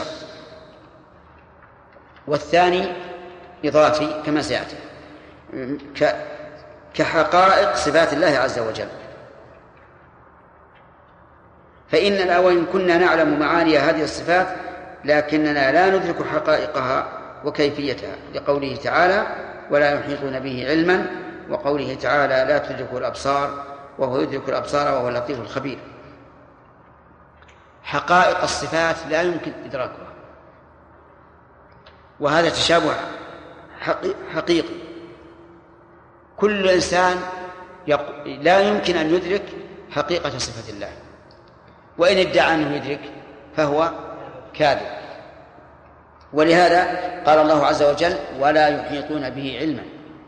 والثاني إضافي كما سيأتي، كحقائق صفات الله عز وجل. فإننا وإن كنا نعلم معاني هذه الصفات لكننا لا ندرك حقائقها وكيفيتها، لقوله تعالى: ولا يحيطون به علما، وقوله تعالى: لا تدركه الأبصار وهو يدرك الأبصار وهو اللطيف الخبير. حقائق الصفات لا يمكن إدراكها، وهذا تشابه حقيقي. كل إنسان لا يمكن أن يدرك حقيقة صفة الله، وإن ادعى أنه يدرك فهو كاذب. ولهذا قال الله عز وجل: ولا يحيطون به علما.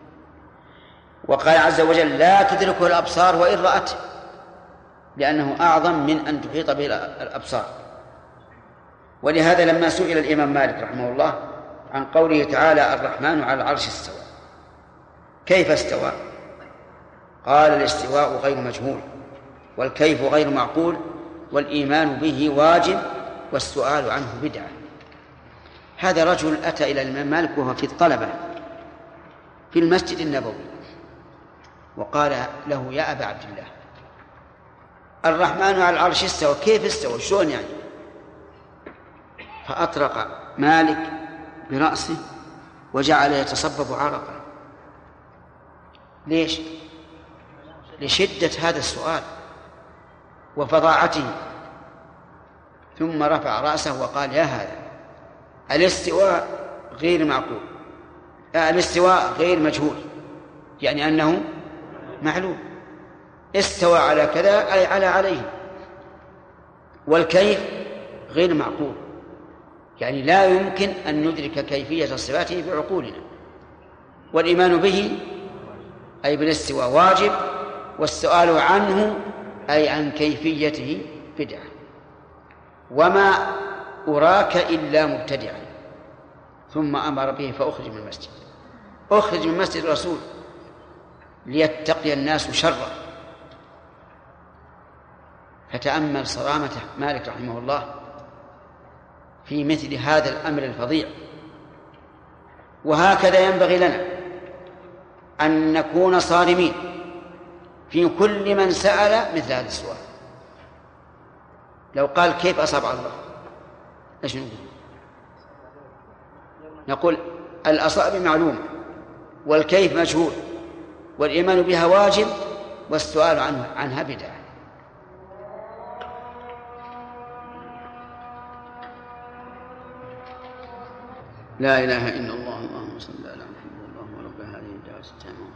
وقال عز وجل: لا تدركه الأبصار وإن رأته، لأنه أعظم من أن تحيط به الأبصار. ولهذا لما سئل الإمام مالك رحمه الله عن قوله تعالى: الرحمن على العرش استوى، كيف استوى؟ قال: الاستواء غير مجهول، والكيف غير معقول، والإيمان به واجب، والسؤال عنه بدعة. هذا رجل أتى إلى الإمام مالك وهو في الطلبة في المسجد النبوي، وقال له: يا أبا عبد الله، الرحمن على العرش استوى، كيف استوى؟ شلون يعني؟ فأطرق مالك برأسه وجعل يتصبب عرقا. ليش؟ لشدة هذا السؤال وفظاعته. ثم رفع رأسه وقال: يا هذا، الاستواء غير معقول، الاستواء غير مجهول، يعني أنه معلوم. استوى على كذا أي عليه. والكيف غير معقول، يعني لا يمكن أن ندرك كيفية صفاته بعقولنا. والإيمان به أي بالاستواء واجب، والسؤال عنه أي عن كيفيته بدعة. وما أراك إلا مبتدعا. ثم أمر به فأخرج من المسجد. أخرج من مسجد الرسول ليتقي الناس شره. فتأمل صرامة مالك رحمه الله في مثل هذا الأمر الفظيع. وهكذا ينبغي لنا أن نكون صارمين في كل من سأل مثل هذا السؤال. لو قال: كيف أصابع الله؟ إيش نقول؟ نقول: الأصابع معلومة، والكيف مجهول، والإيمان بها واجب، والسؤال عنها بدعة. لا إله إلا الله، اللهم صل على محمد، اللهم رب هذه الدعوة التامة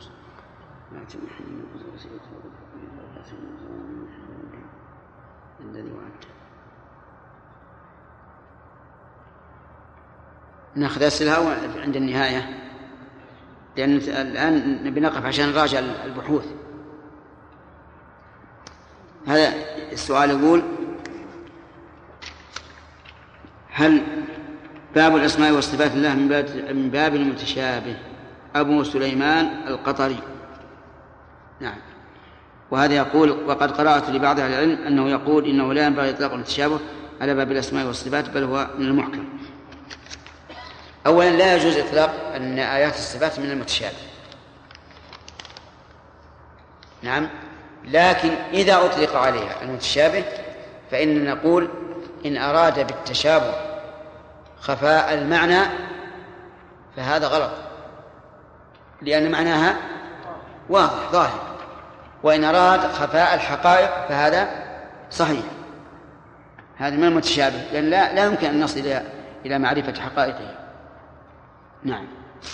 الذي وعدته. نأخذ أسئلة عند النهاية، لأن الآن نبي نقف عشان نراجع البحوث. هذا السؤال يقول: هل باب الأسماء والصفات الله من باب المتشابه؟ أبو سليمان القطري. نعم. وهذا يقول: وقد قرأت لبعض أهل العلم أنه يقول إنه لا ينبغي إطلاق التشابه على باب الأسماء والصفات، بل هو من المحكم. أولا، لا يجوز إطلاق أن آيات الصفات من المتشابه. نعم. لكن إذا أطلق عليها المتشابه فإننا نقول: إن أراد بالتشابه خفاء المعنى فهذا غلط، لأن معناها واضح ظاهر. وإن أراد خفاء الحقائق فهذا صحيح. هذا من المتشابه، لأن لا يمكن أن نصل إلى معرفة حقائقه. نعم.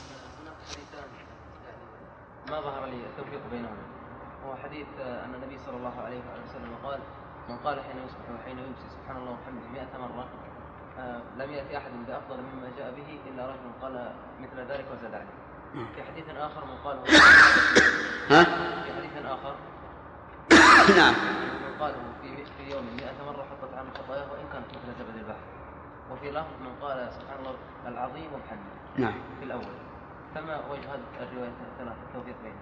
ما ظهر لي التوفيق بينهما هو حديث أن النبي صلى الله عليه وسلم قال: من قال حين يصبح وحين يمسي سبحان الله وبحمده 100 مرة لم يأتي أحد بأفضل مما جاء به إلا رجل قال مثل ذلك وزاد عليه. في حديث آخر من قاله في حديث آخر نعم من قاله في يوم 100 مرة حطت عنه خطاياه وإن كانت مثل زبد البحر. وفي لفظ من قال سبحان الله العظيم وبحمده نعم في الأول. فما وجه هذه الرواية الثلاثة التوفيق بينها؟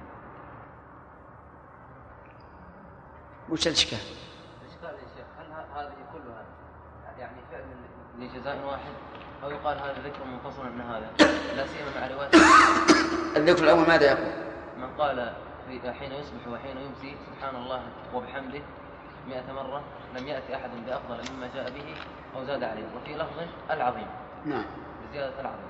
وش الإشكال؟ الإشكال يا شيخ هل هذه كلها يعني فعل لجزاء واحد أو يقال هذا ذكر منفصل من هذا لا سيما مع رواية الذكر الأول ماذا يقول؟ من قال حين يصبح وحين يمسي سبحان الله وبحمده 100 مرة لم يأتي أحد بأفضل مما جاء به أو زاد عليه. وفي لفظ العظيم نعم بزيادة العظيم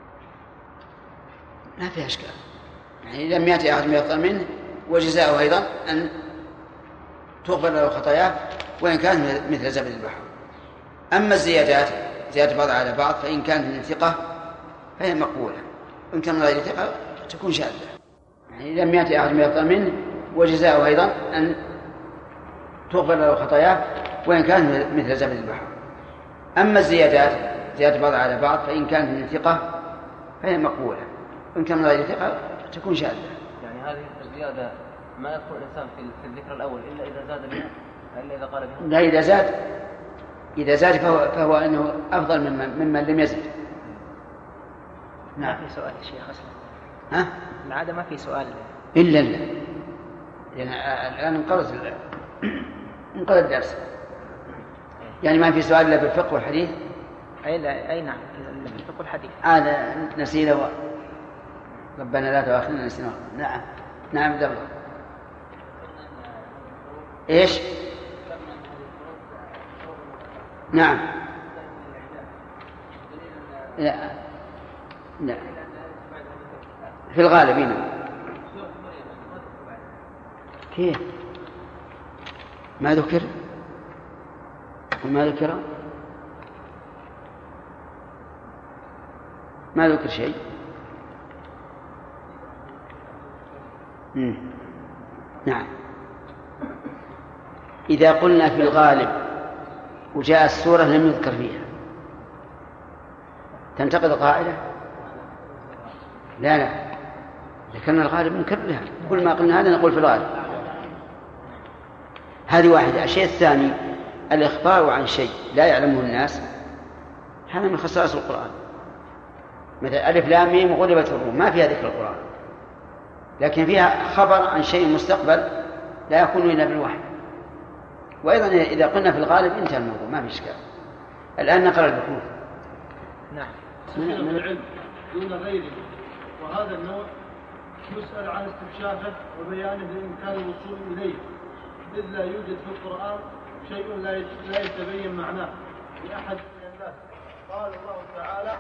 ما فيها إشكال، يعني لم يأتي أحد بأفضل منه وجزاؤه أيضا أن تغفر له خطاياه وإن كانت مثل زبد البحر. أما الزيادات زيادة بعض على بعض فإن كانت من ثقة فهي مقبولة، إن كان من غير ثقة تكون شاذة. يعني لم يأتي أحد بأفضل منه وجزاؤه أيضا أن تغفر له خطاياه وإن كانت مثل زبد البحر. أما الزيادات زيادة بعض على بعض فإن كانت من ثقة فهي مقبولة، إن كان من غير ثقة تكون شاذة. يعني هذه الزيادة ما يذكر الإنسان في الذكر الأول إلا إذا زاد بها إلا إذا قال بها. لا إذا زاد فهو أنه أفضل ممن لم يزد. ما في سؤال يا شيخ أصلا. ها؟ العادة ما في سؤال إلا لأن الآن انقضى الدرس، يعني ما في سؤال إلا بالفقه والحديث. أي نعم في الفقه والحديث. هذا نسينا ربنا لا تؤاخذنا نسينا. نعم دبر. إيش؟ نعم لا في الغالب هنا كيف ما ذكر ما ذكر شيء. نعم إذا قلنا في الغالب وجاء السورة لم يذكر فيها تنتقد القاعدة؟ لا ذكرنا الغالب نكررها، كل ما قلنا هذا نقول في الغالب. هذه واحدة. الشيء الثاني الإخبار عن شيء لا يعلمه الناس، هذا من خصائص القرآن. مثل ألف لام ميم غلبت الروم ما فيها ذكر القرآن، لكن فيها خبر عن شيء مستقبل لا يكون إلا بالوحي. وأيضا إذا قلنا في الغالب انتهى الموضوع ما في إشكال. الآن نقرأ البحوث. نعم من العلم دون غيره، وهذا النوع يسأل عن استكشافه وبيانه لإمكان الوصول إليه، إذ لا يوجد في القرآن شيء لا يتبين معناه لأحد من الناس. قال الله تعالى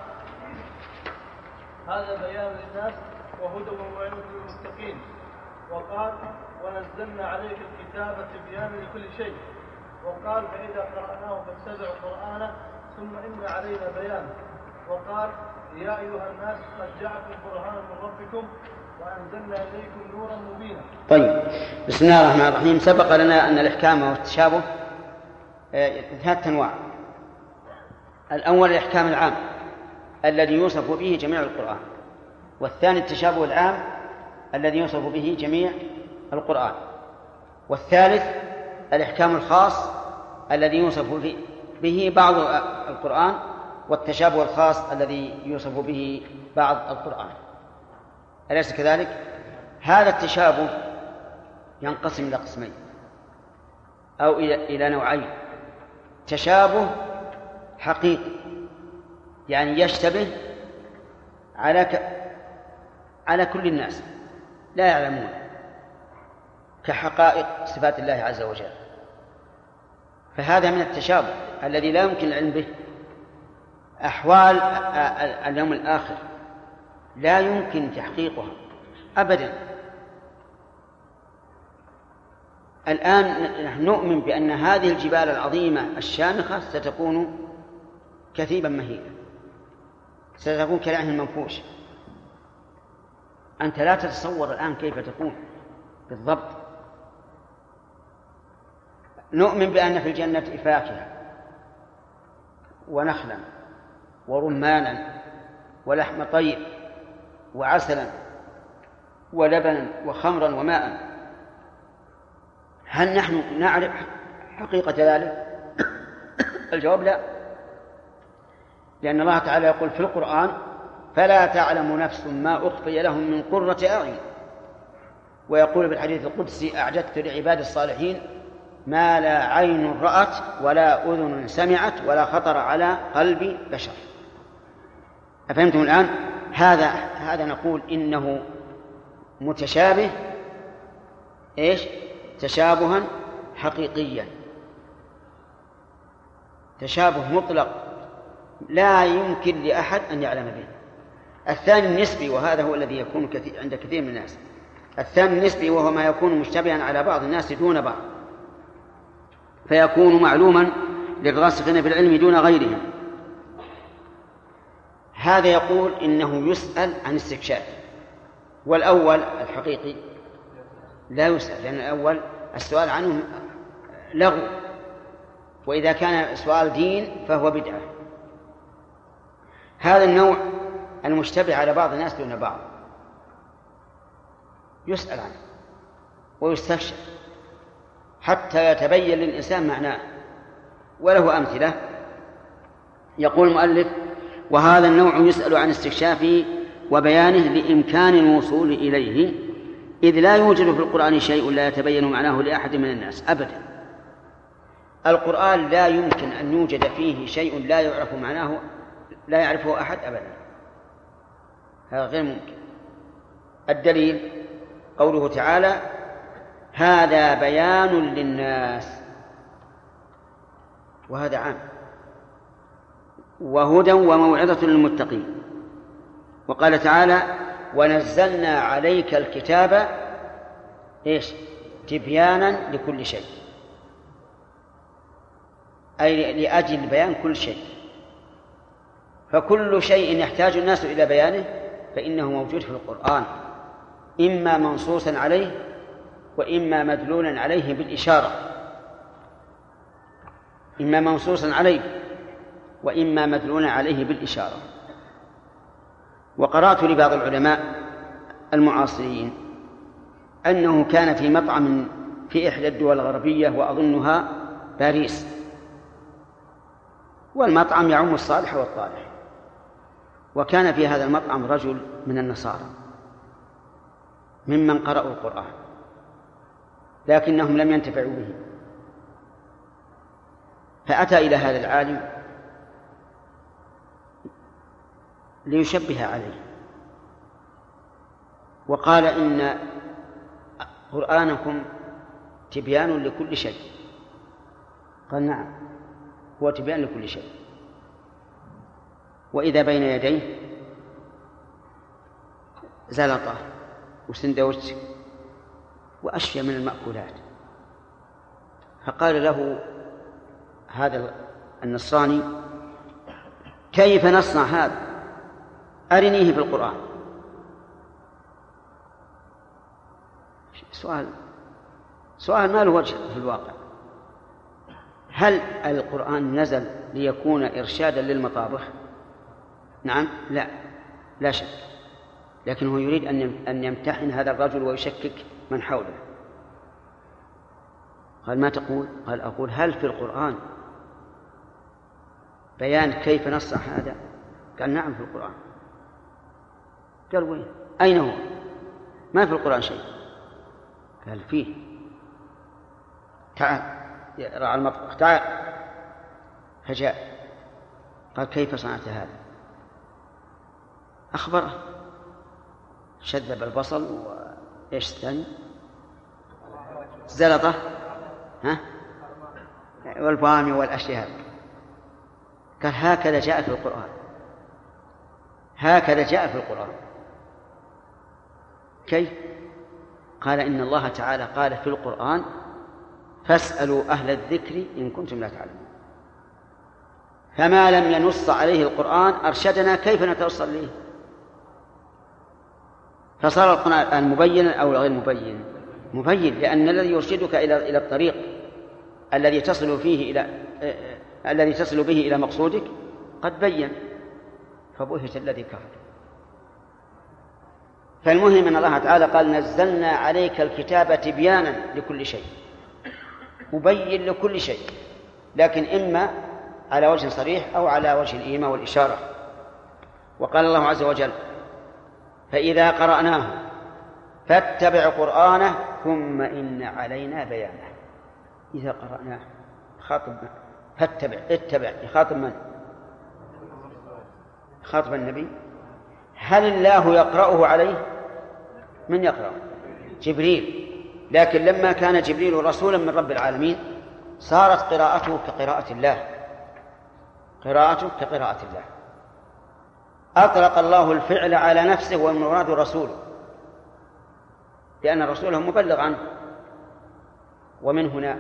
هذا بيان للناس وهدى وموعظة للمتقين. وقال ونزلنا عليك الكتاب تبيانا لكل شيء. وقال فإذا قرأناه فاتبعوا قرآنه ثم إن علينا بيانه. وقال يا أيها الناس قد جاءكم برهان من ربكم وأنزلنا إليكم نورا مبينا. طيب بسم الله الرحمن الرحيم. سبق لنا أن الإحكام والتشابه ثلاثة أنواع. الأول الإحكام العام الذي يوصف به جميع القرآن، والثاني التشابه العام الذي يوصف به جميع القرآن، والثالث الإحكام الخاص الذي يوصف به بعض القرآن، والتشابه الخاص الذي يوصف به بعض القرآن. أليس كذلك؟ هذا التشابه ينقسم إلى قسمين أو إلى نوعين. تشابه حقيقي يعني يشتبه على كل الناس لا يعلمون، كحقائق صفات الله عز وجل، فهذا من التشابه الذي لا يمكن العلم به. أحوال اليوم الآخر لا يمكن تحقيقها أبدا. الآن نحن نؤمن بأن هذه الجبال العظيمة الشامخة ستكون كثيبا مهيلا، ستكون كالعهن المنفوش. أنت لا تتصور الآن كيف تكون بالضبط. نؤمن بأن في الجنة فاكهة ونخلا ورمانا ولحم طير وعسلا ولبنا وخمرا وماء، هل نحن نعرف حقيقة ذلك؟ الجواب لا، لأن الله تعالى يقول في القرآن: فلا تعلم نفس ما أخفي لهم من قرة أعين، ويقول في الحديث القدسي: أعجبت لعباد الصالحين ما لا عين رأت ولا أذن سمعت ولا خطر على قلب بشر. أفهمتم الآن؟ هذا نقول إنه متشابه، إيش؟ تشابها حقيقيا، تشابه مطلق لا يمكن لأحد أن يعلم به. الثاني النسبي، وهذا هو الذي يكون عند كثير من الناس. الثاني النسبي وهو ما يكون مشتبها على بعض الناس دون بعض، فيكون معلوما للراسخين في العلم دون غيرهم. هذا يقول إنه يسأل عن استكشاف، والأول الحقيقي لا يسأل، لأن الأول السؤال عنه لغو، وإذا كان سؤال دين فهو بدعة. هذا النوع المشتبه على بعض الناس دون بعض يسأل عنه ويستكشف حتى يتبين للإنسان معناه، وله أمثلة. يقول المؤلف: وهذا النوع يسأل عن استكشافه وبيانه لإمكان الوصول إليه، إذ لا يوجد في القرآن شيء لا يتبين معناه لأحد من الناس أبدا. القرآن لا يمكن أن يوجد فيه شيء لا يعرف معناه، لا يعرفه أحد أبدا، هذا غير ممكن. الدليل قوله تعالى: هذا بيان للناس، وهذا عام، وهدى وموعظة للمتقين. وقال تعالى: ونزلنا عليك الكتاب إيش؟ تبيانا لكل شيء، أي لأجل بيان كل شيء. فكل شيء يحتاج الناس إلى بيانه فإنه موجود في القرآن، إما منصوصا عليه وإما مدلولا عليه بالإشارة، إما منصوصا عليه وإما مدلولا عليه بالإشارة. وقرأت لبعض العلماء المعاصرين أنه كان في مطعم في إحدى الدول الغربية وأظنها باريس، والمطعم يعم الصالح والطالح، وكان في هذا المطعم رجل من النصارى ممن قرأوا القرآن لكنهم لم ينتفعوا به، فأتى إلى هذا العالم ليشبه عليه، وقال: إن قرآنكم تبيان لكل شيء. قال: نعم، هو تبيان لكل شيء. وإذا بين يديه زلطة وسندوتش وأشياء من المأكولات، فقال له هذا النصراني: كيف نصنع هذا؟ أرنيه في القرآن. سؤال ما له وجه في الواقع. هل القرآن نزل ليكون إرشادا للمطابخ؟ نعم، لا شك، لكنه يريد أن يمتحن هذا الرجل ويشكك من حوله. قال: ما تقول؟ قال: أقول هل في القرآن بيان كيف نصنع هذا؟ قال: نعم في القرآن. قال: وين؟ أين هو؟ ما في القرآن شيء. قال: فيه، تعال يا راعي المطبخ، تعال. فجاء قال: كيف صنعت هذا؟ أخبره، شذب البصل وإيش الثاني؟ زلطة والبامي والأشياء. قال: هكذا جاء في القرآن، هكذا جاء في القرآن. كيف؟ قال: إن الله تعالى قال في القرآن: فاسألوا أهل الذكر إن كنتم لا تعلمون. فما لم ينص عليه القرآن أرشدنا كيف نتوصل إليه. فصار القرآن مبينا أو غير مبين؟ مبين، لأن الذي يرشدك إلى الطريق الذي تصل فيه الذي تصل به إلى مقصودك قد بين، فبهت الذي كفر. فالمهم أن الله تعالى قال نزلنا عليك الكتاب تبيانا لكل شيء، مبين لكل شيء، لكن إما على وجه صريح أو على وجه الإيماء والإشارة. وقال الله عز وجل فإذا قرأناه فاتبع قرآنه ثم إن علينا بيانه. إذا قرأناه خاطب فاتبع، اتبع، يخاطب من؟ خاطب النبي. هل الله يقرأه عليه؟ من يقرأ؟ جبريل. لكن لما كان جبريل رسولا من رب العالمين صارت قراءته كقراءة الله، قراءته كقراءة الله. أطلق الله الفعل على نفسه والمراد رسوله، لأن رسوله مبلغ عنه. ومن هنا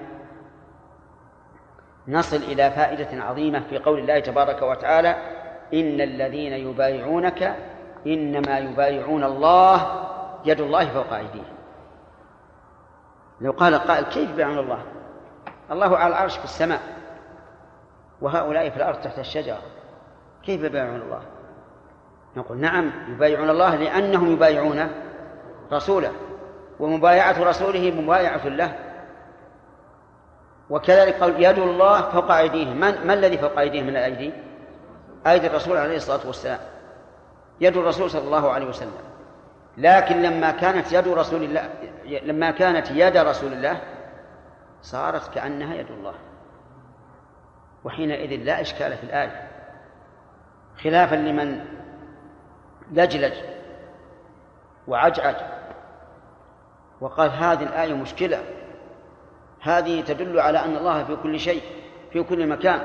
نصل إلى فائدة عظيمة في قول الله تبارك وتعالى إن الذين يبايعونك إنما يبايعون الله يد الله فوق أيديهم. لو قال قائل كيف يبايعون الله؟ الله على العرش في السماء وهؤلاء في الأرض تحت الشجرة، كيف يبايعون الله؟ نقول نعم يبايعون الله لأنهم يبايعون رسوله، ومبايعة رسوله مبايعة له. وكذلك قال يد الله فوق أيديهم. ما الذي فوق أيديهم من الأيدي؟ أيدي الرسول عليه الصلاة والسلام، يد الرسول صلى الله عليه وسلم. لكن لما كانت يد رسول الله صارت كأنها يد الله، وحينئذ لا إشكال في الآية، خلافا لمن لجلج وعجعج وقال هذه الآية مشكلة، هذه تدل على أن الله في كل شيء في كل مكان،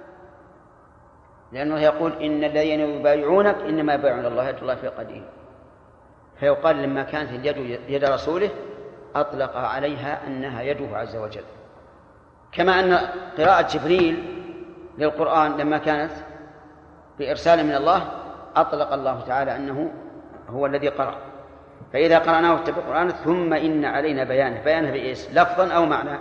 لأنه يقول إن الذين يبايعونك إنما يبايعون الله يد الله في قديم. فيقال لما كانت اليد يد رسوله أطلق عليها أنها يده عز وجل، كما أن قراءة جبريل للقرآن لما كانت بإرسال من الله أطلق الله تعالى أنه هو الذي قرأ. فإذا قرأناه اتبع القرآن ثم إن علينا بيانه. بيانه بإيش؟ لفظا أو معنى؟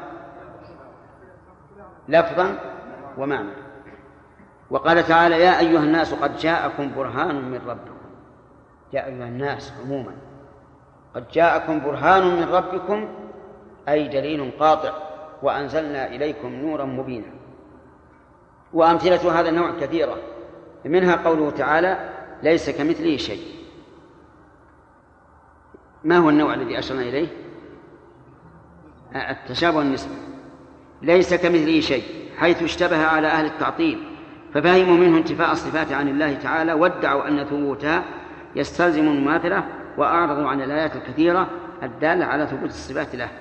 لفظا ومعنى. وقال تعالى يا أيها الناس قد جاءكم برهان من ربكم. يا أيها الناس عموما قد جاءكم برهان من ربكم أي دليل قاطع وأنزلنا إليكم نورا مبينا. وأمثلة هذا النوع كثيرة، منها قوله تعالى ليس كمثله شيء. ما هو النوع الذي أشرنا إليه؟ التشابه النسبي. ليس كمثله شيء حيث اشتبه على أهل التعطيل ففهموا منه انتفاء الصفات عن الله تعالى وادعوا أن ثبوتها يستلزم المماثلة، وأعرضوا عن الآيات الكثيرة الدالة على ثبوت الصفات له،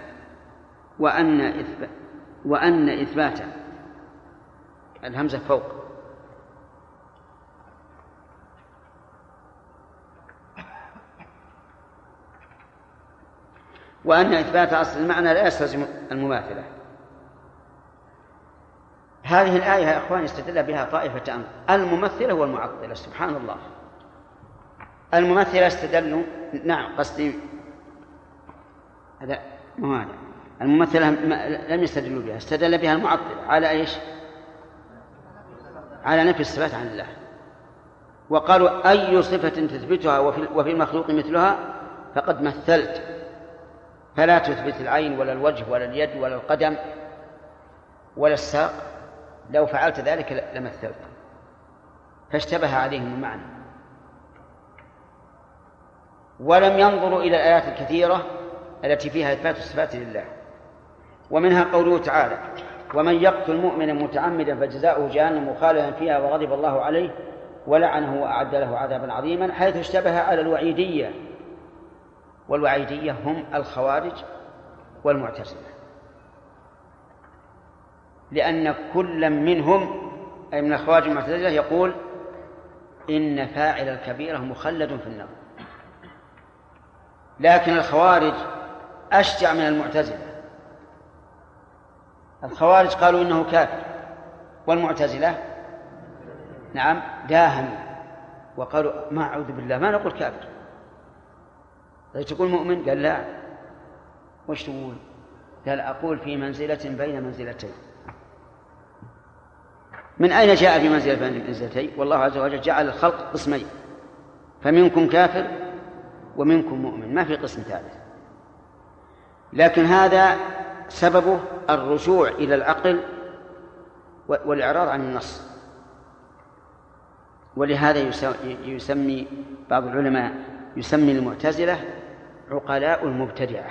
وأن إثبات الهمزة فوق وأن إثبات أصل المعنى لا يستلزم المماثلة. هذه الآية يا أخوان استدل بها طائفة الممثلة والمعطلة. سبحان الله، الممثلة استدلوا قصدي هذا مهانة. الممثلة لم يستدلوا بها، استدل بها المعطلة على إيش؟ على نفي الصفات عن الله، وقالوا أي صفة تثبتها وفي المخلوق مثلها فقد مثلت، فلا تثبت العين ولا الوجه ولا اليد ولا القدم ولا الساق، لو فعلت ذلك لمثلت. فاشتبه عليهم المعنى، ولم ينظروا إلى الآيات الكثيرة التي فيها إثبات الصفات لله. ومنها قوله تعالى ومن يقتل مؤمنا متعمدا فجزاؤه جهنم خالدا فيها وغضب الله عليه ولعنه وأعد له عذابا عظيما، حيث اشتبه على الوعيدية، والوعيدية هم الخوارج والمعتزلة، لأن كل منهم أي من الخوارج والمعتزلة يقول إن فاعل الكبيرة مخلد في النار. لكن الخوارج أشجع من المعتزلة. الخوارج قالوا إنه كافر، والمعتزلة نعم داهنوا وقالوا ما أعوذ بالله ما نقول كافر. تقول مؤمن؟ قال لا. وش تقول؟ قال أقول في منزلة بين منزلتين. من أين جاء بمنزلة بين المنزلتين؟ والله عز وجل جعل الخلق قسمين، فمنكم كافر ومنكم مؤمن، ما في قسم ثالث. لكن هذا سببه الرجوع إلى العقل والإعراض عن النص. ولهذا يسمي بعض العلماء يسمي المعتزلة عقلاء المبتدعة،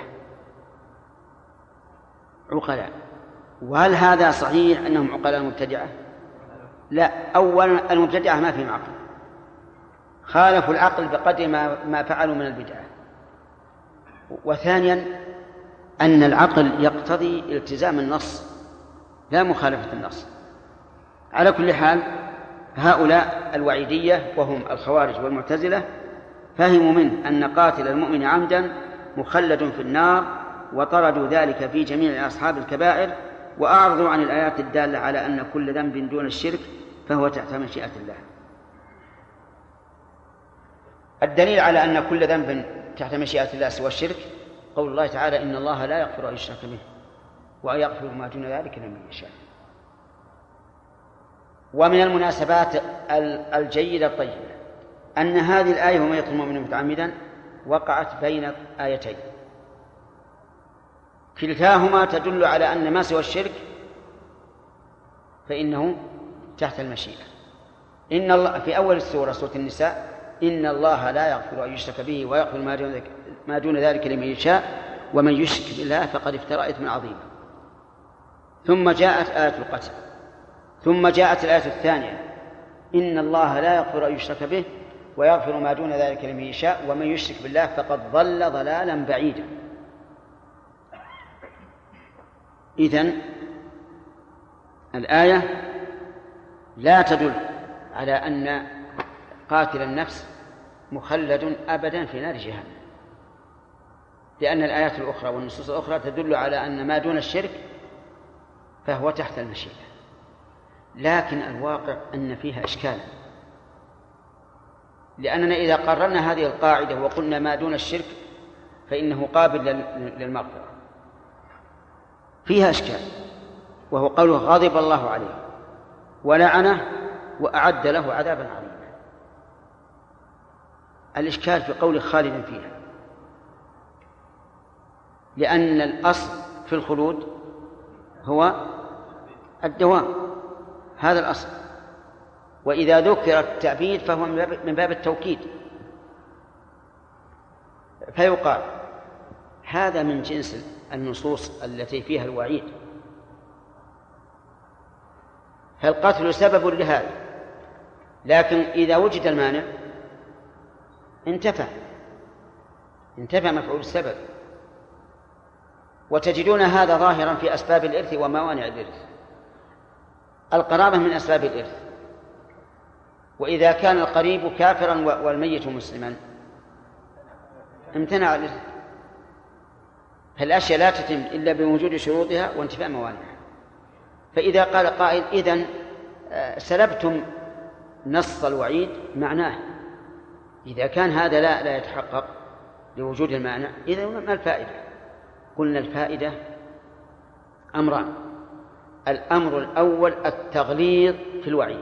عقلاء. وهل هذا صحيح أنهم عقلاء المبتدعة؟ لا. أولا المبتدعة ما فيهم عقل، خالفوا العقل بقدر ما فعلوا من البدعة. وثانيا أن العقل يقتضي التزام النص لا مخالفة النص. على كل حال هؤلاء الوعيدية وهم الخوارج والمعتزلة فهموا منه أن قاتل المؤمن عمدا مخلد في النار، وطردوا ذلك في جميع أصحاب الكبائر، وأعرضوا عن الآيات الدالة على أن كل ذنب دون الشرك فهو تحت مشيئة الله. الدليل على أن كل ذنب تحت مشيئة الله سوى الشرك قول الله تعالى: إن الله لا يغفر أن يشرك به ويغفر ما دون ذلك لمن يشاء. ومن المناسبات الجيدة الطيبة أن هذه الآية ومن يقتل مؤمنا متعمدا وقعت بين آيتين كلتاهما تدل على أن ما سوى الشرك فإنه تحت المشيئة. إن الله في أول السورة، سورة النساء: إن الله لا يغفر أن يشرك به ويغفر ما دون ذلك لمن يشاء ومن يشرك بالله فقد افترى إثما عظيما. ثم جاءت آية القتل، ثم جاءت الآية الثانية: إن الله لا يغفر أن يشرك به ويغفر ما دون ذلك لمن يشاء ومن يشرك بالله فقد ضل ضلالا بعيدا. إذن الآية لا تدل على أن قاتل النفس مخلد أبدا في نار جهنم، لأن الآيات الأخرى والنصوص الأخرى تدل على أن ما دون الشرك فهو تحت المشيئة. لكن الواقع أن فيها إشكالا، لأننا إذا قررنا هذه القاعدة وقلنا ما دون الشرك فإنه قابل للمغفرة، فيها إشكال، وهو قوله: غضب الله عليه ولعنه وأعد له عذابا عظيما. الإشكال في قول خالدا فيها، لأن الأصل في الخلود هو الدوام، هذا الأصل. وإذا ذكر التأبيد فهو من باب التوكيد، فيقال هذا من جنس النصوص التي فيها الوعيد، فالقتل سبب لهذا. لكن إذا وجد المانع انتفى مفعول السبب. وتجدون هذا ظاهرا في أسباب الإرث وموانع الإرث. القرابة من أسباب الإرث، وإذا كان القريب كافرا والميت مسلما امتنع الإرث. فالأشياء لا تتم إلا بوجود شروطها وانتفاء موانعها. فإذا قال قائل: إذن سلبتم نص الوعيد معناه، إذا كان هذا لا يتحقق لوجود المانع إذن ما الفائدة؟ قلنا الفائدة أمران: الأمر الأول التغليظ في الوعيد.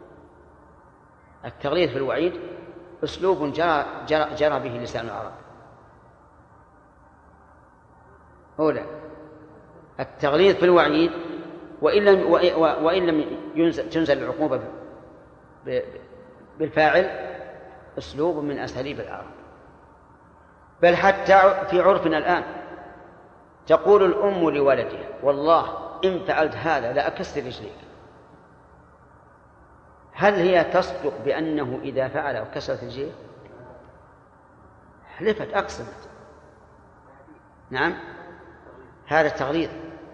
التغليظ في الوعيد أسلوب جرى به لسان العرب. أولا التغليظ في الوعيد، وإن لم تنزل العقوبة بالفاعل، أسلوب من أساليب العرب. بل حتى في عرفنا الآن تقول الأم لولدها: والله إن فعلت هذا لأكسر رجليك. هل هي تصدق بأنه إذا فعل وكسرت رجليه؟ حلفت أقسمت. نعم، هذا التغليظ،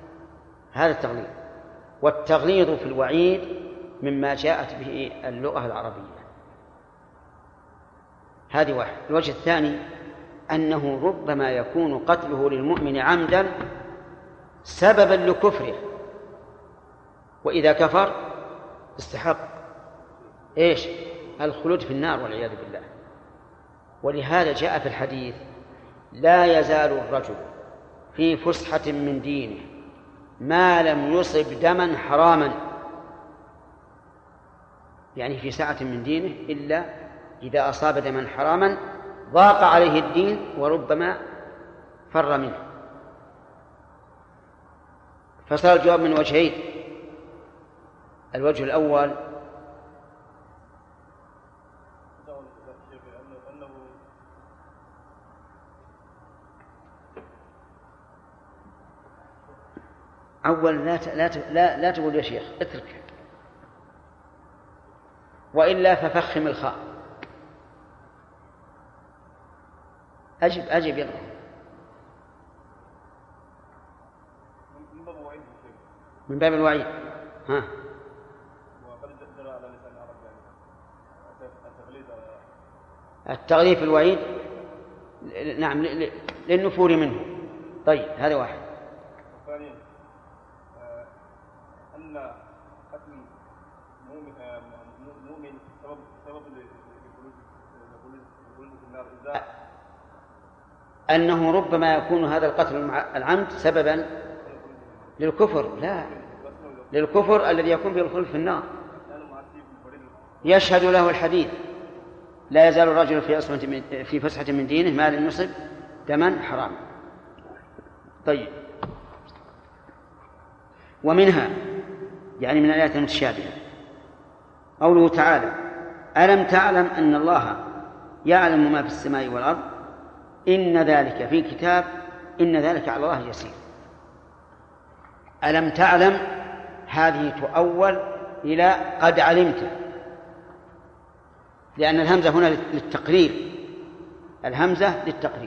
والتغليظ في الوعيد مما جاءت به اللغة العربية. هذه واحد. الوجه الثاني أنه ربما يكون قتله للمؤمن عمدا سببا لكفره، وإذا كفر استحق إيش؟ الخلود في النار والعياذ بالله. ولهذا جاء في الحديث: لا يزال الرجل في فسحة من دينه ما لم يصب دما حراما. يعني في ساعة من دينه إلا إذا أصاب دما حراما ضاق عليه الدين وربما فر منه. فصار الجواب من وجهين: الوجه الأول أول لا تقول يا شيخ، اترك، وإلا ففخم الخاء. أجب يلا. من باب الوعيد. ها. التغليف الوعيد، نعم، للنفور منه. طيب هذا واحد. الثاني أن قتل مؤمن سبب لخلود النار إذا أنه ربما يكون هذا القتل العمد سببا للكفر. لا، للكفر الذي يكون به الخلود في النار. يشهد له الحديث: لا يزال الرجل في فسحة من دينه ما لم يصب دما حراما. طيب، ومنها يعني من الآيات المتشابهة قوله تعالى: ألم تعلم أن الله يعلم ما في السماء والأرض إن ذلك في كتاب إن ذلك على الله يسير. ألم تعلم هذه تؤول إلى قد علمت، لأن الهمزة هنا للتقرير، الهمزة للتقرير.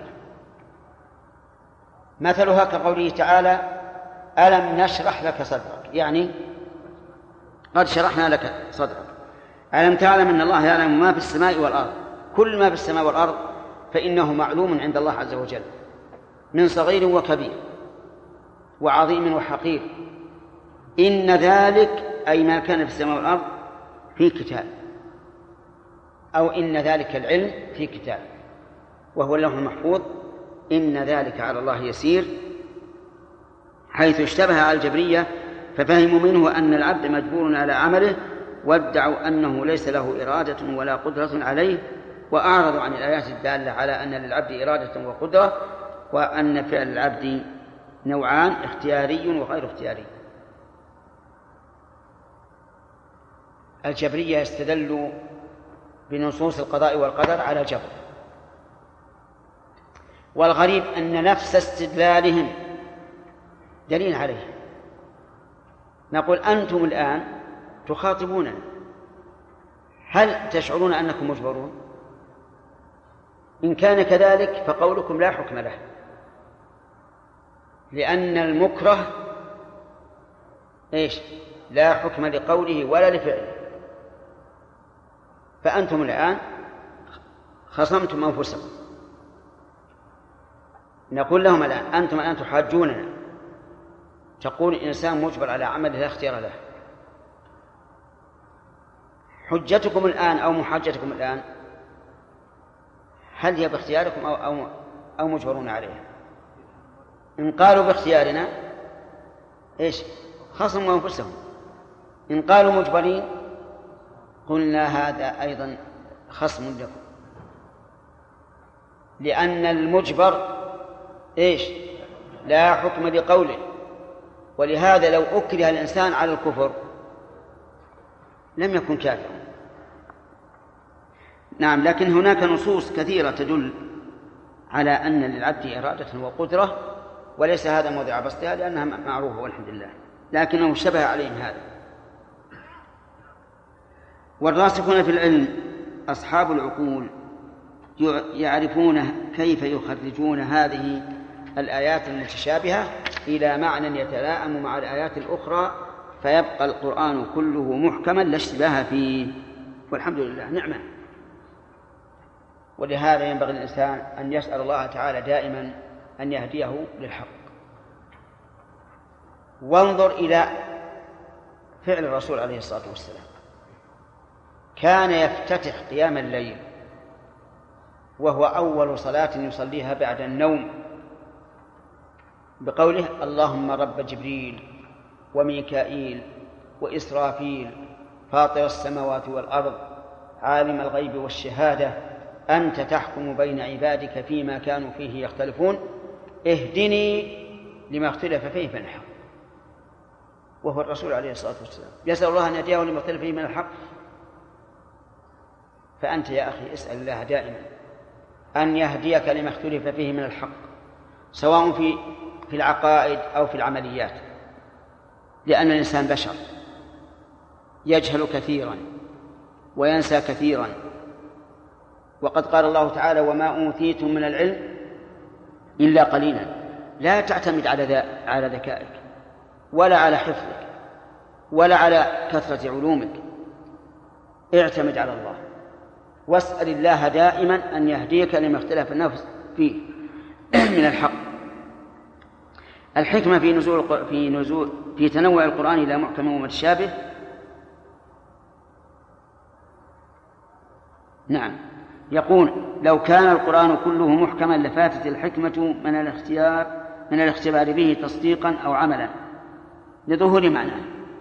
مثلها كقوله تعالى: ألم نشرح لك صدرك، يعني قد شرحنا لك صدرك. ألم تعلم أن الله يعلم ما في السماء والأرض، كل ما في السماء والأرض فإنه معلوم عند الله عز وجل من صغير وكبير وعظيم وحقير. إن ذلك أي ما كان في السماء والأرض في كتاب، أو إن ذلك العلم في كتاب وهو اللوح المحفوظ. إن ذلك على الله يسير، حيث اشتبه على الجبرية ففهموا منه أن العبد مجبور على عمله، وادعوا أنه ليس له إرادة ولا قدرة عليه، وأعرضوا عن الآيات الدالة على أن للعبد إرادة وقدرة، وأن فعل العبد نوعان: اختياري وغير اختياري. الجبرية يستدلوا بنصوص القضاء والقدر على الجبر، والغريب أن نفس استدلالهم دليل عليه. نقول: أنتم الآن تخاطبوننا، هل تشعرون أنكم مجبرون؟ إن كان كذلك فقولكم لا حكم له، لأن المكره لا حكم لقوله ولا لفعله. فأنتم الآن خصمتم أنفسكم. نقول لهم الآن: أنتم الآن تحاجوننا، تقول الإنسان مجبر على عمله لا اختيار له. حجتكم الآن أو محاجتكم الآن هل هي باختياركم أو مجبرون عليها؟ إن قالوا باختيارنا خصموا أنفسهم. إن قالوا مجبرين قلنا هذا أيضا خصم لكم، لأن المجبر لا حكم لقوله. ولهذا لو أكره الإنسان على الكفر لم يكن كافرا. نعم، لكن هناك نصوص كثيرة تدل على أن للعبد إرادة وقدرة، وليس هذا موضع بسطها لأنها معروفة والحمد لله، لكنه شبه عليهم هذا. والراسخون في العلم أصحاب العقول يعرفون كيف يخرجون هذه الآيات المتشابهة إلى معنى يتلائم مع الآيات الأخرى، فيبقى القرآن كله محكما لا اشتباه فيه، والحمد لله نعمة. ولهذا ينبغي الإنسان أن يسأل الله تعالى دائما أن يهديه للحق. وانظر إلى فعل الرسول عليه الصلاة والسلام، كان يفتتح قيام الليل وهو أول صلاة يصليها بعد النوم بقوله: اللهم رب جبريل وميكائيل وإسرافيل فاطر السماوات والأرض عالم الغيب والشهادة أنت تحكم بين عبادك فيما كانوا فيه يختلفون اهدني لما اختلف فيه من الحق. وهو الرسول عليه الصلاة والسلام يسأل الله أن يهديه لما اختلف فيه من الحق. فأنت يا أخي اسأل الله دائما أن يهديك لما اختلف فيه من الحق، سواء في العقائد أو في العمليات، لأن الإنسان بشر يجهل كثيرا وينسى كثيرا. وقد قال الله تعالى وما أوتيتم من العلم إلا قليلا. لا تعتمد على ذكائك ولا على حفظك ولا على كثرة علومك، اعتمد على الله واسأل الله دائما أن يهديك لما اختلف الناس فيه من الحق. الحكمة في تنوع القرآن إلى محكم ومتشابه. نعم، يقول لو كان القرآن كله محكما لفاتت الحكمة من الاختبار به تصديقا أو عملا لظهور معناه.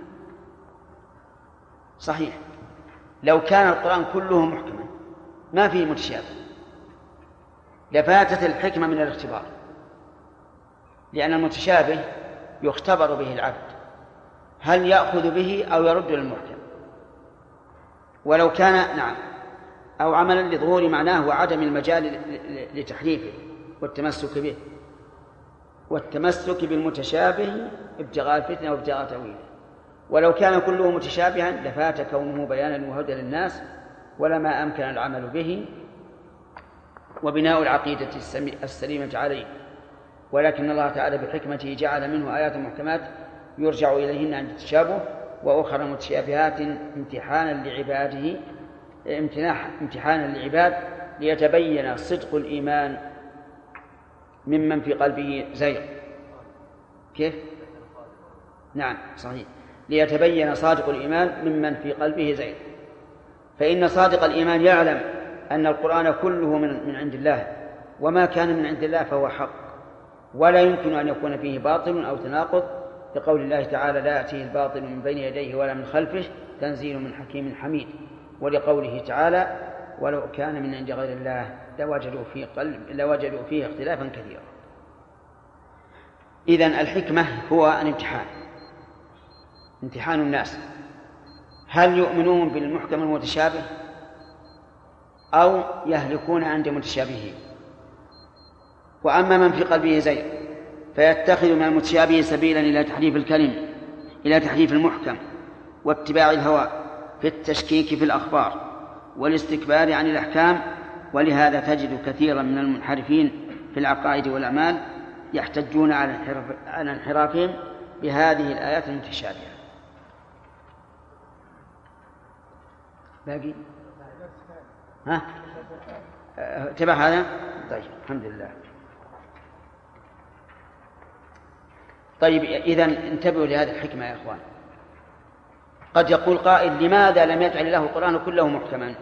صحيح، لو كان القرآن كله محكما ما فيه متشابه لفاتت الحكمة من الاختبار، لأن المتشابه يختبر به العبد هل يأخذ به أو يرد للمحكم. ولو كان نعم أو عملا لظهور معناه وعدم المجال لتحريفه والتمسك به، والتمسك بالمتشابه ابتغاء الفتنة وابتغاء تأويله. ولو كان كله متشابها لفات كونه بيانا وهدى للناس ولما أمكن العمل به وبناء العقيدة السليمة عليه. ولكن الله تعالى بحكمته جعل منه آيات محكمات يرجع إليهن عند التشابه، وأخرى متشابهات امتحانا للعباد ليتبين صدق الإيمان ممن في قلبه زيغ. كيف؟ نعم صحيح، ليتبين صادق الإيمان ممن في قلبه زيغ. فإن صادق الإيمان يعلم أن القرآن كله من عند الله، وما كان من عند الله فهو حق، ولا يمكن أن يكون فيه باطل أو تناقض، لقول الله تعالى لا يأتيه الباطل من بين يديه ولا من خلفه تنزيل من حكيم حميد. ولقوله تعالى ولو كان من عند غير الله لوجدوا فيه اختلافا كثيرا. إذن الحكمة هو امتحان الناس، هل يؤمنون بالمحكم المتشابه أو يهلكون عند متشابهه. وأما من في قلبه زيغ فيتخذ من المتشابه سبيلا إلى تحريف الكلم، إلى تحريف المحكم واتباع الهوى في التشكيك في الأخبار والاستكبار عن الأحكام. ولهذا تجد كثيرا من المنحرفين في العقائد والأعمال يحتجون على انحرافهم بهذه الآيات المتشابهة. باقي تبع هذا. طيب الحمد لله. طيب إذن انتبهوا لهذه الحكمة يا إخوان. قد يقول قائل لماذا لم يجعل الله القرآن كله محكما؟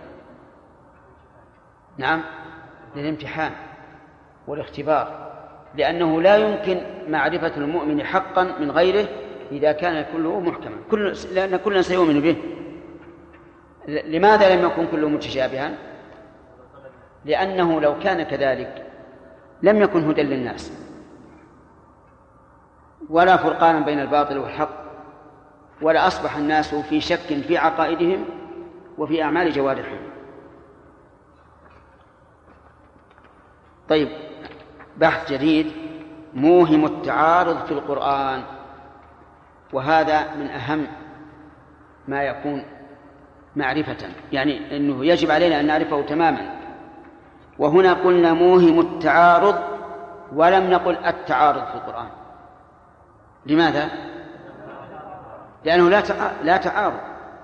نعم، للامتحان والاختبار، لأنه لا يمكن معرفة المؤمن حقا من غيره إذا كان كله محكما، لأن كلنا سيؤمن به. لماذا لم يكن كله متشابها؟ لأنه لو كان كذلك لم يكن هدى للناس ولا فرقانا بين الباطل والحق، ولا أصبح الناس في شك في عقائدهم وفي أعمال جوارحهم. طيب، بحث جديد موهم التعارض في القرآن، وهذا من أهم ما يكون معرفة، يعني أنه يجب علينا أن نعرفه تماما. وهنا قلنا موهم التعارض ولم نقل التعارض في القرآن. لماذا؟ لأنه لا تعارض،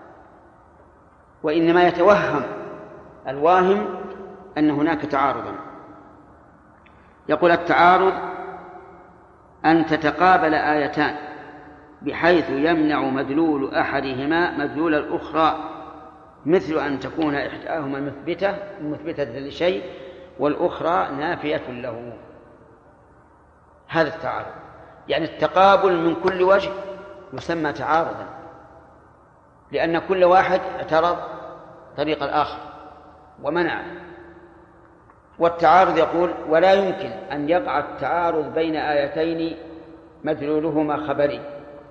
وإنما يتوهم الواهم أن هناك تعارضا. يقول التعارض أن تتقابل آيتان بحيث يمنع مدلول أحدهما مدلول الأخرى، مثل أن تكون إحداهما مثبتة لشيء والأخرى نافية له. هذا التعارض، يعني التقابل من كل وجه يسمى تعارضا. لأن كل واحد اعترض طريق الآخر ومنعه. والتعارض يقول ولا يمكن أن يقع التعارض بين آيتين مدلولهما خبري.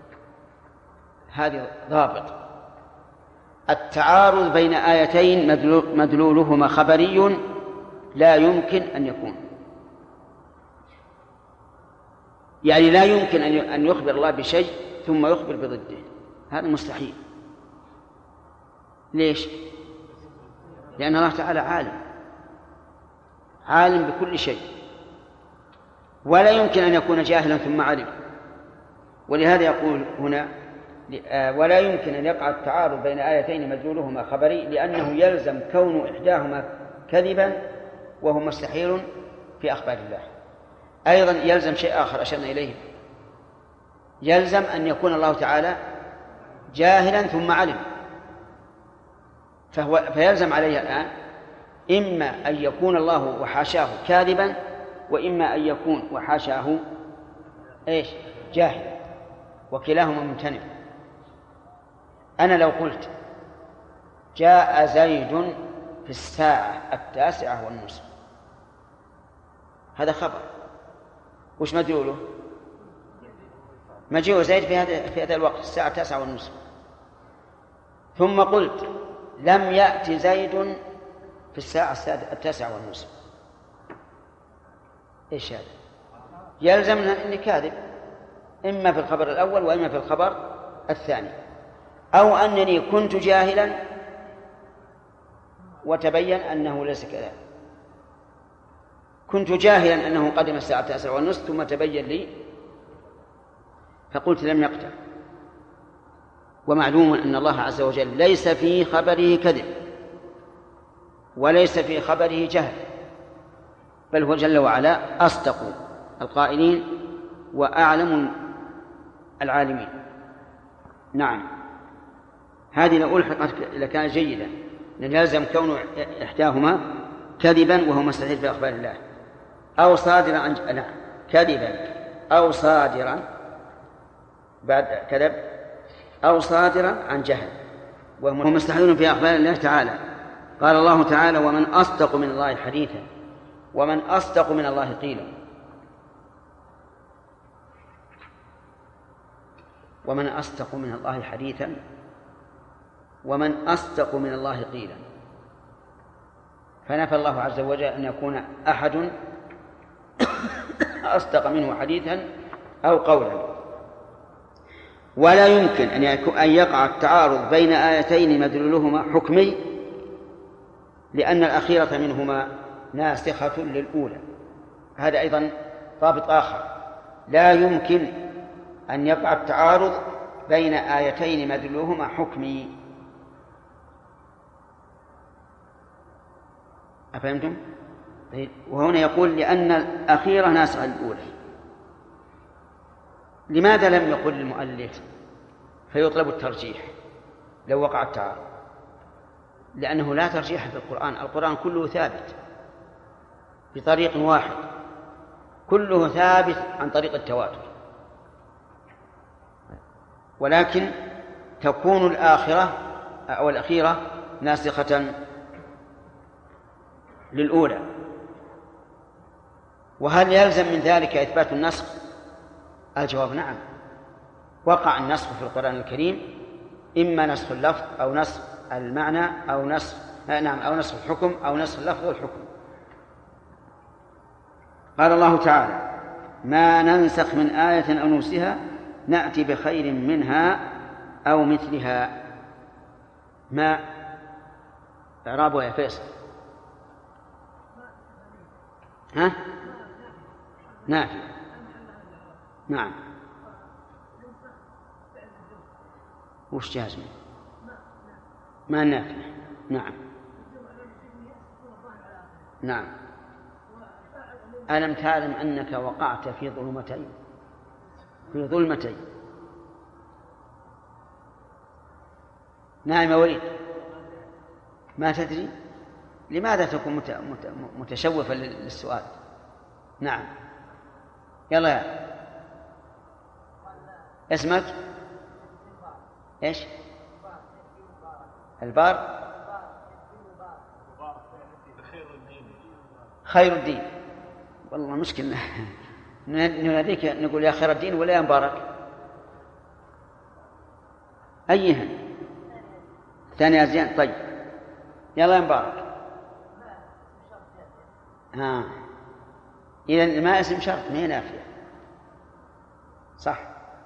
هذه ضابط. التعارض بين آيتين مدلولهما خبري لا يمكن أن يكون، يعني لا يمكن أن يخبر الله بشيء ثم يخبر بضده، هذا مستحيل. ليش؟ لأن الله تعالى عالم بكل شيء، ولا يمكن أن يكون جاهلا ثم علم. ولهذا يقول هنا ولا يمكن أن يقع التعارض بين آيتين مدلولهما خبري، لأنه يلزم كون إحداهما كذبا وهو مستحيل في أخبار الله. أيضا يلزم شيء آخر أشرنا إليه، يلزم أن يكون الله تعالى جاهلا ثم علم، فيلزم عليه الآن إما أن يكون الله وحاشاه كاذبا، وإما أن يكون وحاشاه جاهلا، وكلاهما ممتنع. أنا لو قلت جاء زيد في الساعة 9:30، هذا خبر، وش مدلوله؟ مجيء زيد في هذا الوقت الساعة 9:30. ثم قلت لم يأتي زيد في الساعة 9:30، إيش هذا؟ يلزمنا أني كاذب، إما في الخبر الأول وإما في الخبر الثاني، أو أنني كنت جاهلا وتبين أنه ليس كذلك. كنت جاهلا أنه قدم الساعة 9:30 ثم تبين لي فقلت لم يقتل. ومعلوم أن الله عز وجل ليس في خبره كذب وليس في خبره جهل، بل هو جل وعلا أصدق القائلين وأعلم العالمين. نعم، هذه نقول لكان جيدا، لأن يلزم كون إحداهما كذبا وهو مستحيل في أخبار الله، أو صادرا عن كذبا أو صادرا بعد كذب أو صادرا عن جهل وهو مستحيل في أخبار الله تعالى. قال الله تعالى ومن أصدق من الله حديثا، ومن أصدق من الله قيلا. ومن أصدق من الله حديثا ومن أصدق من الله قيلا، فنفى الله عز وجل أن يكون أحد أصدق منه حديثا أو قولا. ولا يمكن أن يقع التعارض بين آيتين مدلولهما حكمي، لأن الأخيرة منهما ناسخة للأولى. هذا أيضا ضابط آخر، لا يمكن أن يقع التعارض بين آيتين مدلولهما حكمي. أفهمتم؟ وهنا يقول لأن الأخيرة ناسخة للأولى. لماذا لم يقل المؤلف فيطلب الترجيح لو وقع التعارض؟ لأنه لا ترجيح في القرآن، القرآن كله ثابت بطريق واحد، كله ثابت عن طريق التواتر، ولكن تكون الآخرة أو الأخيرة ناسخة للأولى. وهل يلزم من ذلك إثبات النسخ؟ الجواب نعم، وقع النسخ في القرآن الكريم، إما نسخ اللفظ أو نسخ المعنى أو نسخ أو نسخ الحكم أو نسخ اللفظ والحكم. قال الله تعالى ما ننسخ من آية أو ننسها نأتي بخير منها أو مثلها. ما إعرابها يا فيصل؟ ها؟ نافع. نعم. وش جازم؟ ما نافع. نعم. نعم. ألم تعلم أنك وقعت في ظلمتين؟ نعم يا وليد، ما تدري؟ لماذا تكون متشوفا للسؤال؟ نعم، يلا يا اسمك ايش؟ البار خير الدين. والله مشكلة نناديك نقول يا خير الدين ولا يا مبارك؟ أيها ثانية زين. طيب يلا يا مبارك. إذا ما اسم شرط ما هي نافية صح؟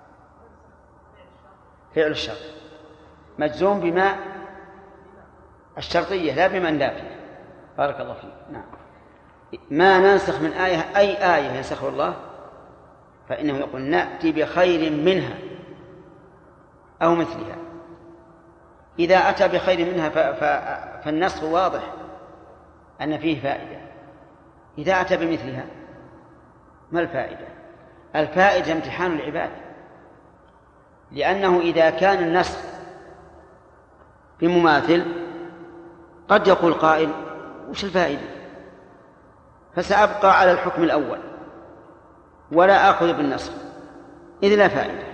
فعل الشرط مجزوم بما الشرطية لا بما النافية. بارك الله فيك. نعم. ما ننسخ من آية، أي آية ينسخها الله فإنه يقول نأتي بخير منها أو مثلها. إذا أتى بخير منها فالنسخ واضح أن فيه فائدة. إذا أتى بمثلها ما الفائدة؟ الفائدة امتحان العباد، لأنه إذا كان النسخ بمماثل قد يقول قائل وش الفائدة؟ فسأبقى على الحكم الأول ولا آخذ بالنسخ إذ لا فائدة.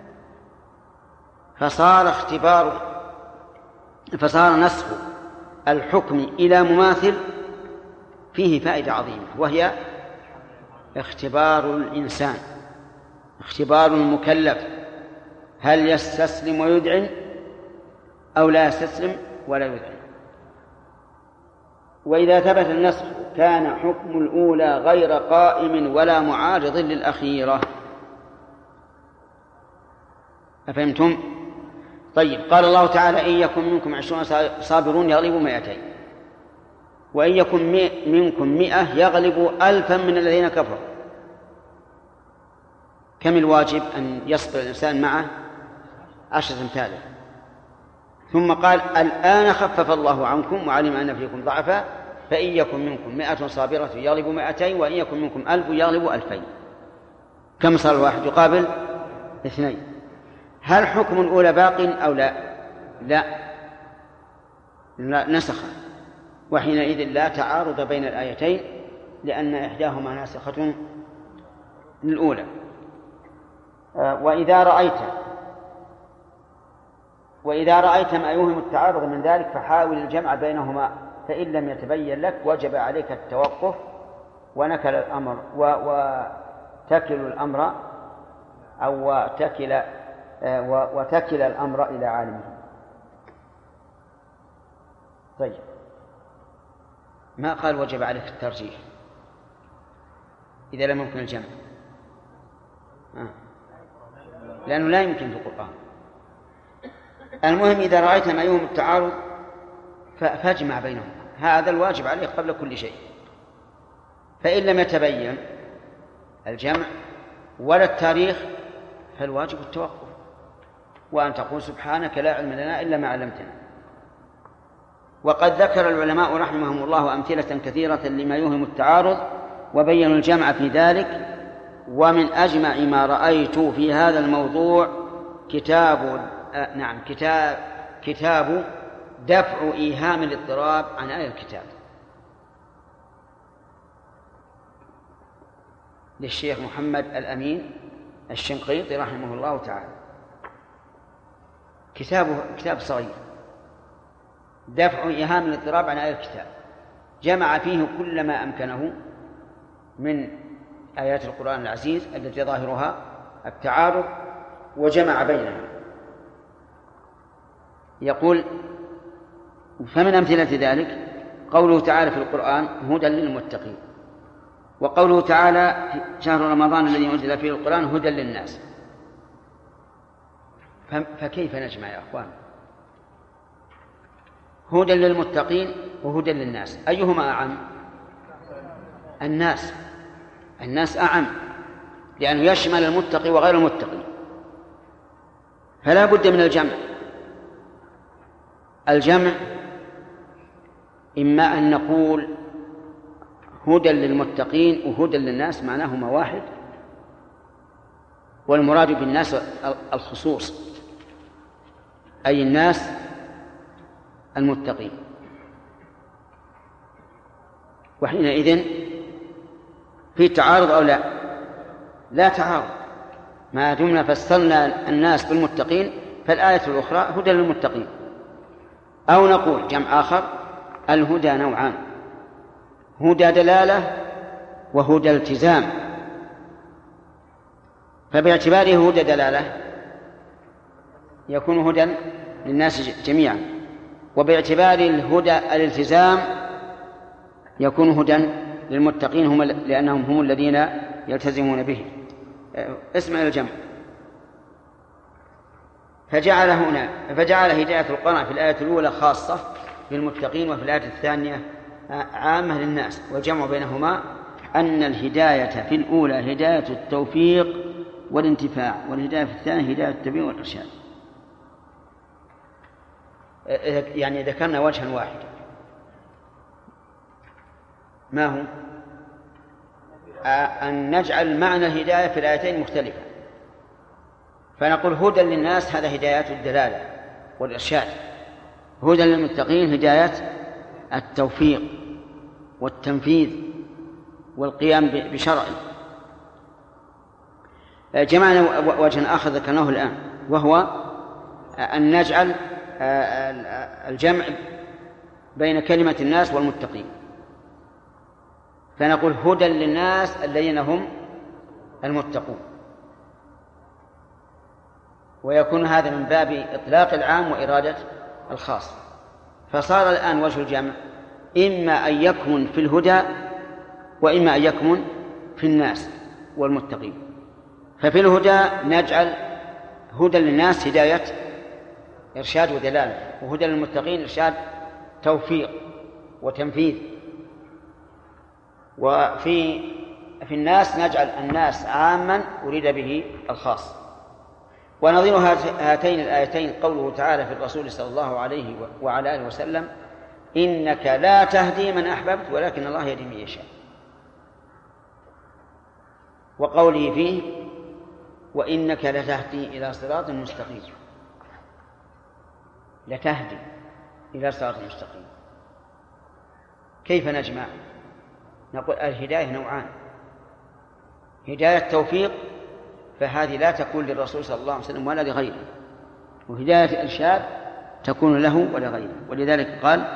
فصار نسخ الحكم إلى مماثل فيه فائدة عظيمة، وهي اختبار الإنسان، اختبار المكلف هل يستسلم ويذعن أو لا يستسلم ولا يذعن. وإذا ثبت النسخ كان حكم الأولى غير قائم ولا معارض للأخيرة. أفهمتم؟ طيب. قال الله تعالى إن يكن منكم 20 صابرون يغلبوا 200، وإن يكن منكم 100 يغلبوا 1000 من الذين كفروا. كم الواجب أن يصبر الإنسان معه؟ 10 أمثاله. ثم قال الآن خفف الله عنكم وعلم أن فيكم ضعفا فإن يكن منكم 100 صابرة يغلبوا 200، وإن يكن منكم 1000 يغلبوا 2000. كم صار الواحد يقابل 2؟ هل حكم الأولى باق أو لا؟ لا نسخ، وحينئذ لا تعارض بين الآيتين لأن إحداهما ناسخة للأولى. وإذا رأيت ما يوهم التعارض من ذلك فحاول الجمع بينهما، فإن لم يتبين لك وجب عليك التوقف وتكل الأمر أو وتكل الأمر إلى عالمه. طيب. ما قال وجب عليك الترجيح إذا لم يمكن الجمع؟ لأنه لا يمكن في القرآن. المهم إذا رأيت ما يوهم التعارض فاجمع بينهم، هذا الواجب عليك قبل كل شيء. فإن لم يتبين الجمع ولا التاريخ فالواجب التوقف وأن تقول سبحانك لا علم لنا إلا ما علمتنا. وقد ذكر العلماء رحمهم الله أمثلة كثيرة لما يوهم التعارض وبينوا الجمع في ذلك. ومن أجمع ما رأيت في هذا الموضوع كتاب دفع إيهام الاضطراب عن آية الكتاب للشيخ محمد الأمين الشنقيطي رحمه الله تعالى. كتاب صغير دفع إيهام الاضطراب عن آية الكتاب، جمع فيه كل ما أمكنه من آيات القرآن العزيز التي ظاهرها التعارض وجمع بينها. يقول فمن أمثلة ذلك قوله تعالى في القرآن هدى للمتقين، وقوله تعالى في شهر رمضان الذي أنزل فيه القرآن هدى للناس. فكيف نجمع يا أخوان؟ هدى للمتقين وهدى للناس، أيهما أعم؟ الناس أعم، لأنه يشمل المتقي وغير المتقي، فلا بد من الجمع. إما أن نقول هدى للمتقين وهدى للناس معناهما واحد، والمراد بالناس الخصوص أي الناس المتقين. وحينئذ في تعارض أو لا تعارض، ما دمنا فسرنا الناس بالمتقين فالآية الأخرى هدى للمتقين. أو نقول جمع آخر: الهدى نوعان: هدى دلالة وهدى التزام. فباعتباره هدى دلالة يكون هدى للناس جميعا، وباعتبار الهدى الالتزام يكون هدى للمتقين لأنهم هم الذين يلتزمون به. اسمع الجمع. فجعل هداية القرآن في الآية الأولى خاصة بالمتقين وفي الآية الثانية عامة للناس، والجمع بينهما أن الهداية في الأولى هداية التوفيق والانتفاع، والهداية في الثانية هداية التبيين والإرشاد. يعني ذكرنا وجها واحدا، ما هو؟ أن نجعل معنى الهداية في الآيتين مختلفة، فنقول هدى للناس هذا هداية الدلالة والإرشاد، هدى للمتقين هداية التوفيق والتنفيذ والقيام بشرعه. جمعنا وجه آخر ذكرناه الآن، وهو أن نجعل الجمع بين كلمة الناس والمتقين، فنقول هدى للناس الذين هم المتقون، ويكون هذا من باب إطلاق العام وإرادة الخاص. فصار الآن وجه الجمع إما أن يكمن في الهدى وإما أن يكمن في الناس والمتقين. ففي الهدى نجعل هدى للناس هداية إرشاد ودلالة، وهدى للمتقين إرشاد توفيق وتنفيذ. وفي الناس نجعل الناس عاما أريد به الخاص. ونظير هاتين الآيتين قوله تعالى في الرسول صلى الله عليه وعلى آله وسلم: إنك لا تهدي من أحببت ولكن الله يهدي من يشاء. وقوله فيه: وإنك لتهدي إلى صراط مستقيم. لتهدي إلى صراط مستقيم، كيف نجمع؟ نقول الهداية نوعان: هداية توفيق فهذه لا تكون للرسول صلى الله عليه وسلم ولا لغيره، وهداية الإرشاد تكون له ولغيره. ولذلك قال: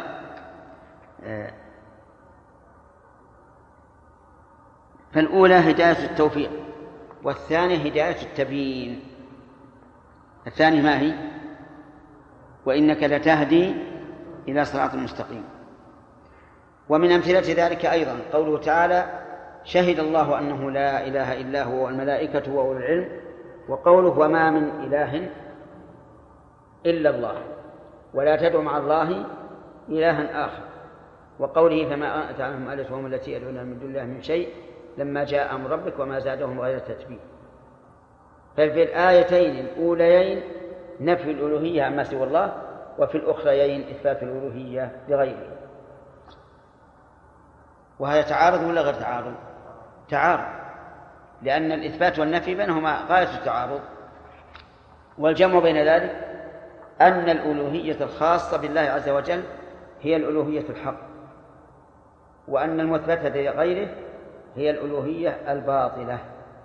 فالأولى هداية التوفيق، والثانية هداية التبيين. الثانية ما هي؟ وإنك لتهدي إلى صراط مستقيم. ومن أمثلة ذلك أيضا قوله تعالى: شهد الله أنه لا إله إلا هو والملائكة وأولو العلم، وقوله: وما من إله إلا الله ولا تدع مع الله إلها آخر، وقوله: فما أنت عنهم آلهتهم التي يدعون من دون الله من شيء لما جاء أمر ربك وما زادهم غير تتبيب. ففي الآيتين الأوليين نفي الألوهية عما سوى الله، وفي الأخريين إثبات الألوهية لغيره. وهذا تعارض ولا غير تعارض؟ تعارض، لأن الإثبات والنفي بينهما غاية التعارض. والجمع بين ذلك أن الألوهية الخاصة بالله عز وجل هي الألوهية الحق، وأن المثبتة لغيره هي الألوهية الباطلة،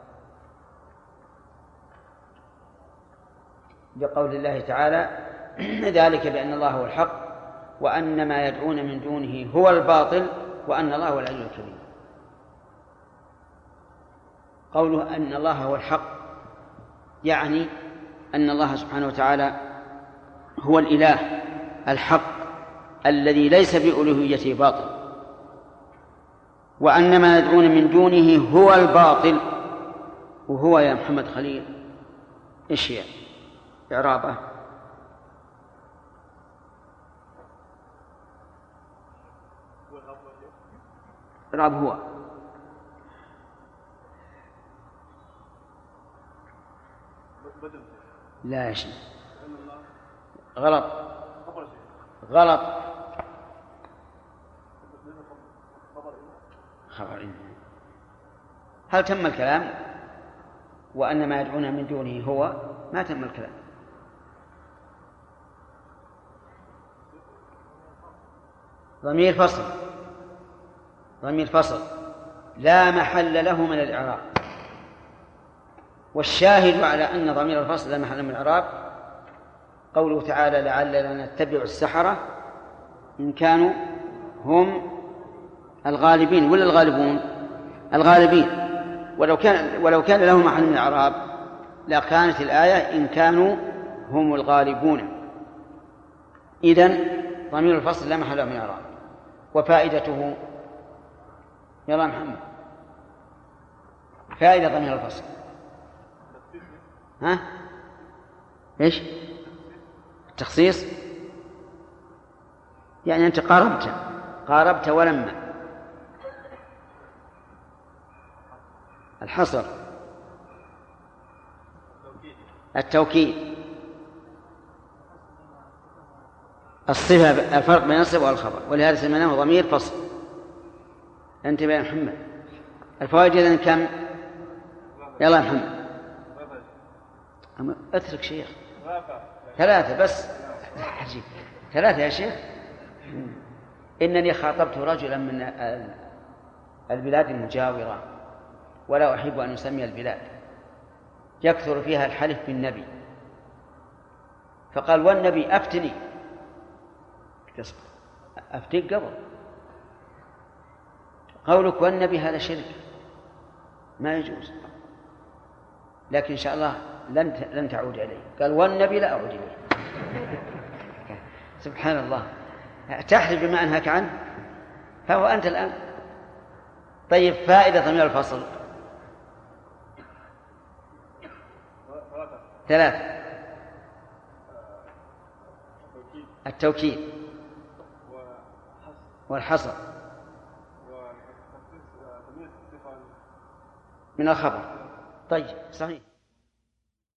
بقول الله تعالى: ذلك بأن الله هو الحق وأن ما يدعون من دونه هو الباطل وأن الله هو العلي الكبير. قوله أن الله هو الحق يعني أن الله سبحانه وتعالى هو الإله الحق الذي ليس بألوهيته باطل، وأن ما يدعون من دونه هو الباطل. وهو يا محمد خليل إيش هي إعرابه؟ إعراب هو لا يا شيخ، غلط غلط. خبر. هل تم الكلام؟ وأن ما يدعون من دونه هو، ما تم الكلام. ضمير فصل، ضمير فصل لا محل له من الإعراب. والشاهد على أن ضمير الفصل لا محل من الإعراب قوله تعالى لعلنا نتبع السحرة إن كانوا هم الغالبين ولا الغالبون؟ الغالبين. ولو كان لهم محل من الإعراب لكانت الآية إن كانوا هم الغالبون. إذن ضمير الفصل لا محل له من الإعراب. وفائدته يلا محمد فائدة ضمير الفصل ها ايش التخصيص؟ يعني أنت قاربت ولما. الحصر التوكيد الصفة الفرق بين الصفة والخبر، ولهذا سميناه ضمير فصل. انتبه يا محمد. الفوائد إذن كم؟ يلا يا محمد اترك شيخ. 3 بس. عجيب 3 يا شيخ. إنني خاطبت رجلا من البلاد المجاورة ولا أحب أن أسمي البلاد يكثر فيها الحلف بالنبي، فقال والنبي أفتني. أفتيك قبل قولك والنبي هذا شرك ما يجوز، لكن إن شاء الله لن تعود إليه. قال والنبي لا أعود إليه. سبحان الله، تحلف بما أنهاك عنه فهو أنت الآن. طيب فائدة ضمير الفصل 3. التوكيد والحصر من الخبر. طيب صحيح.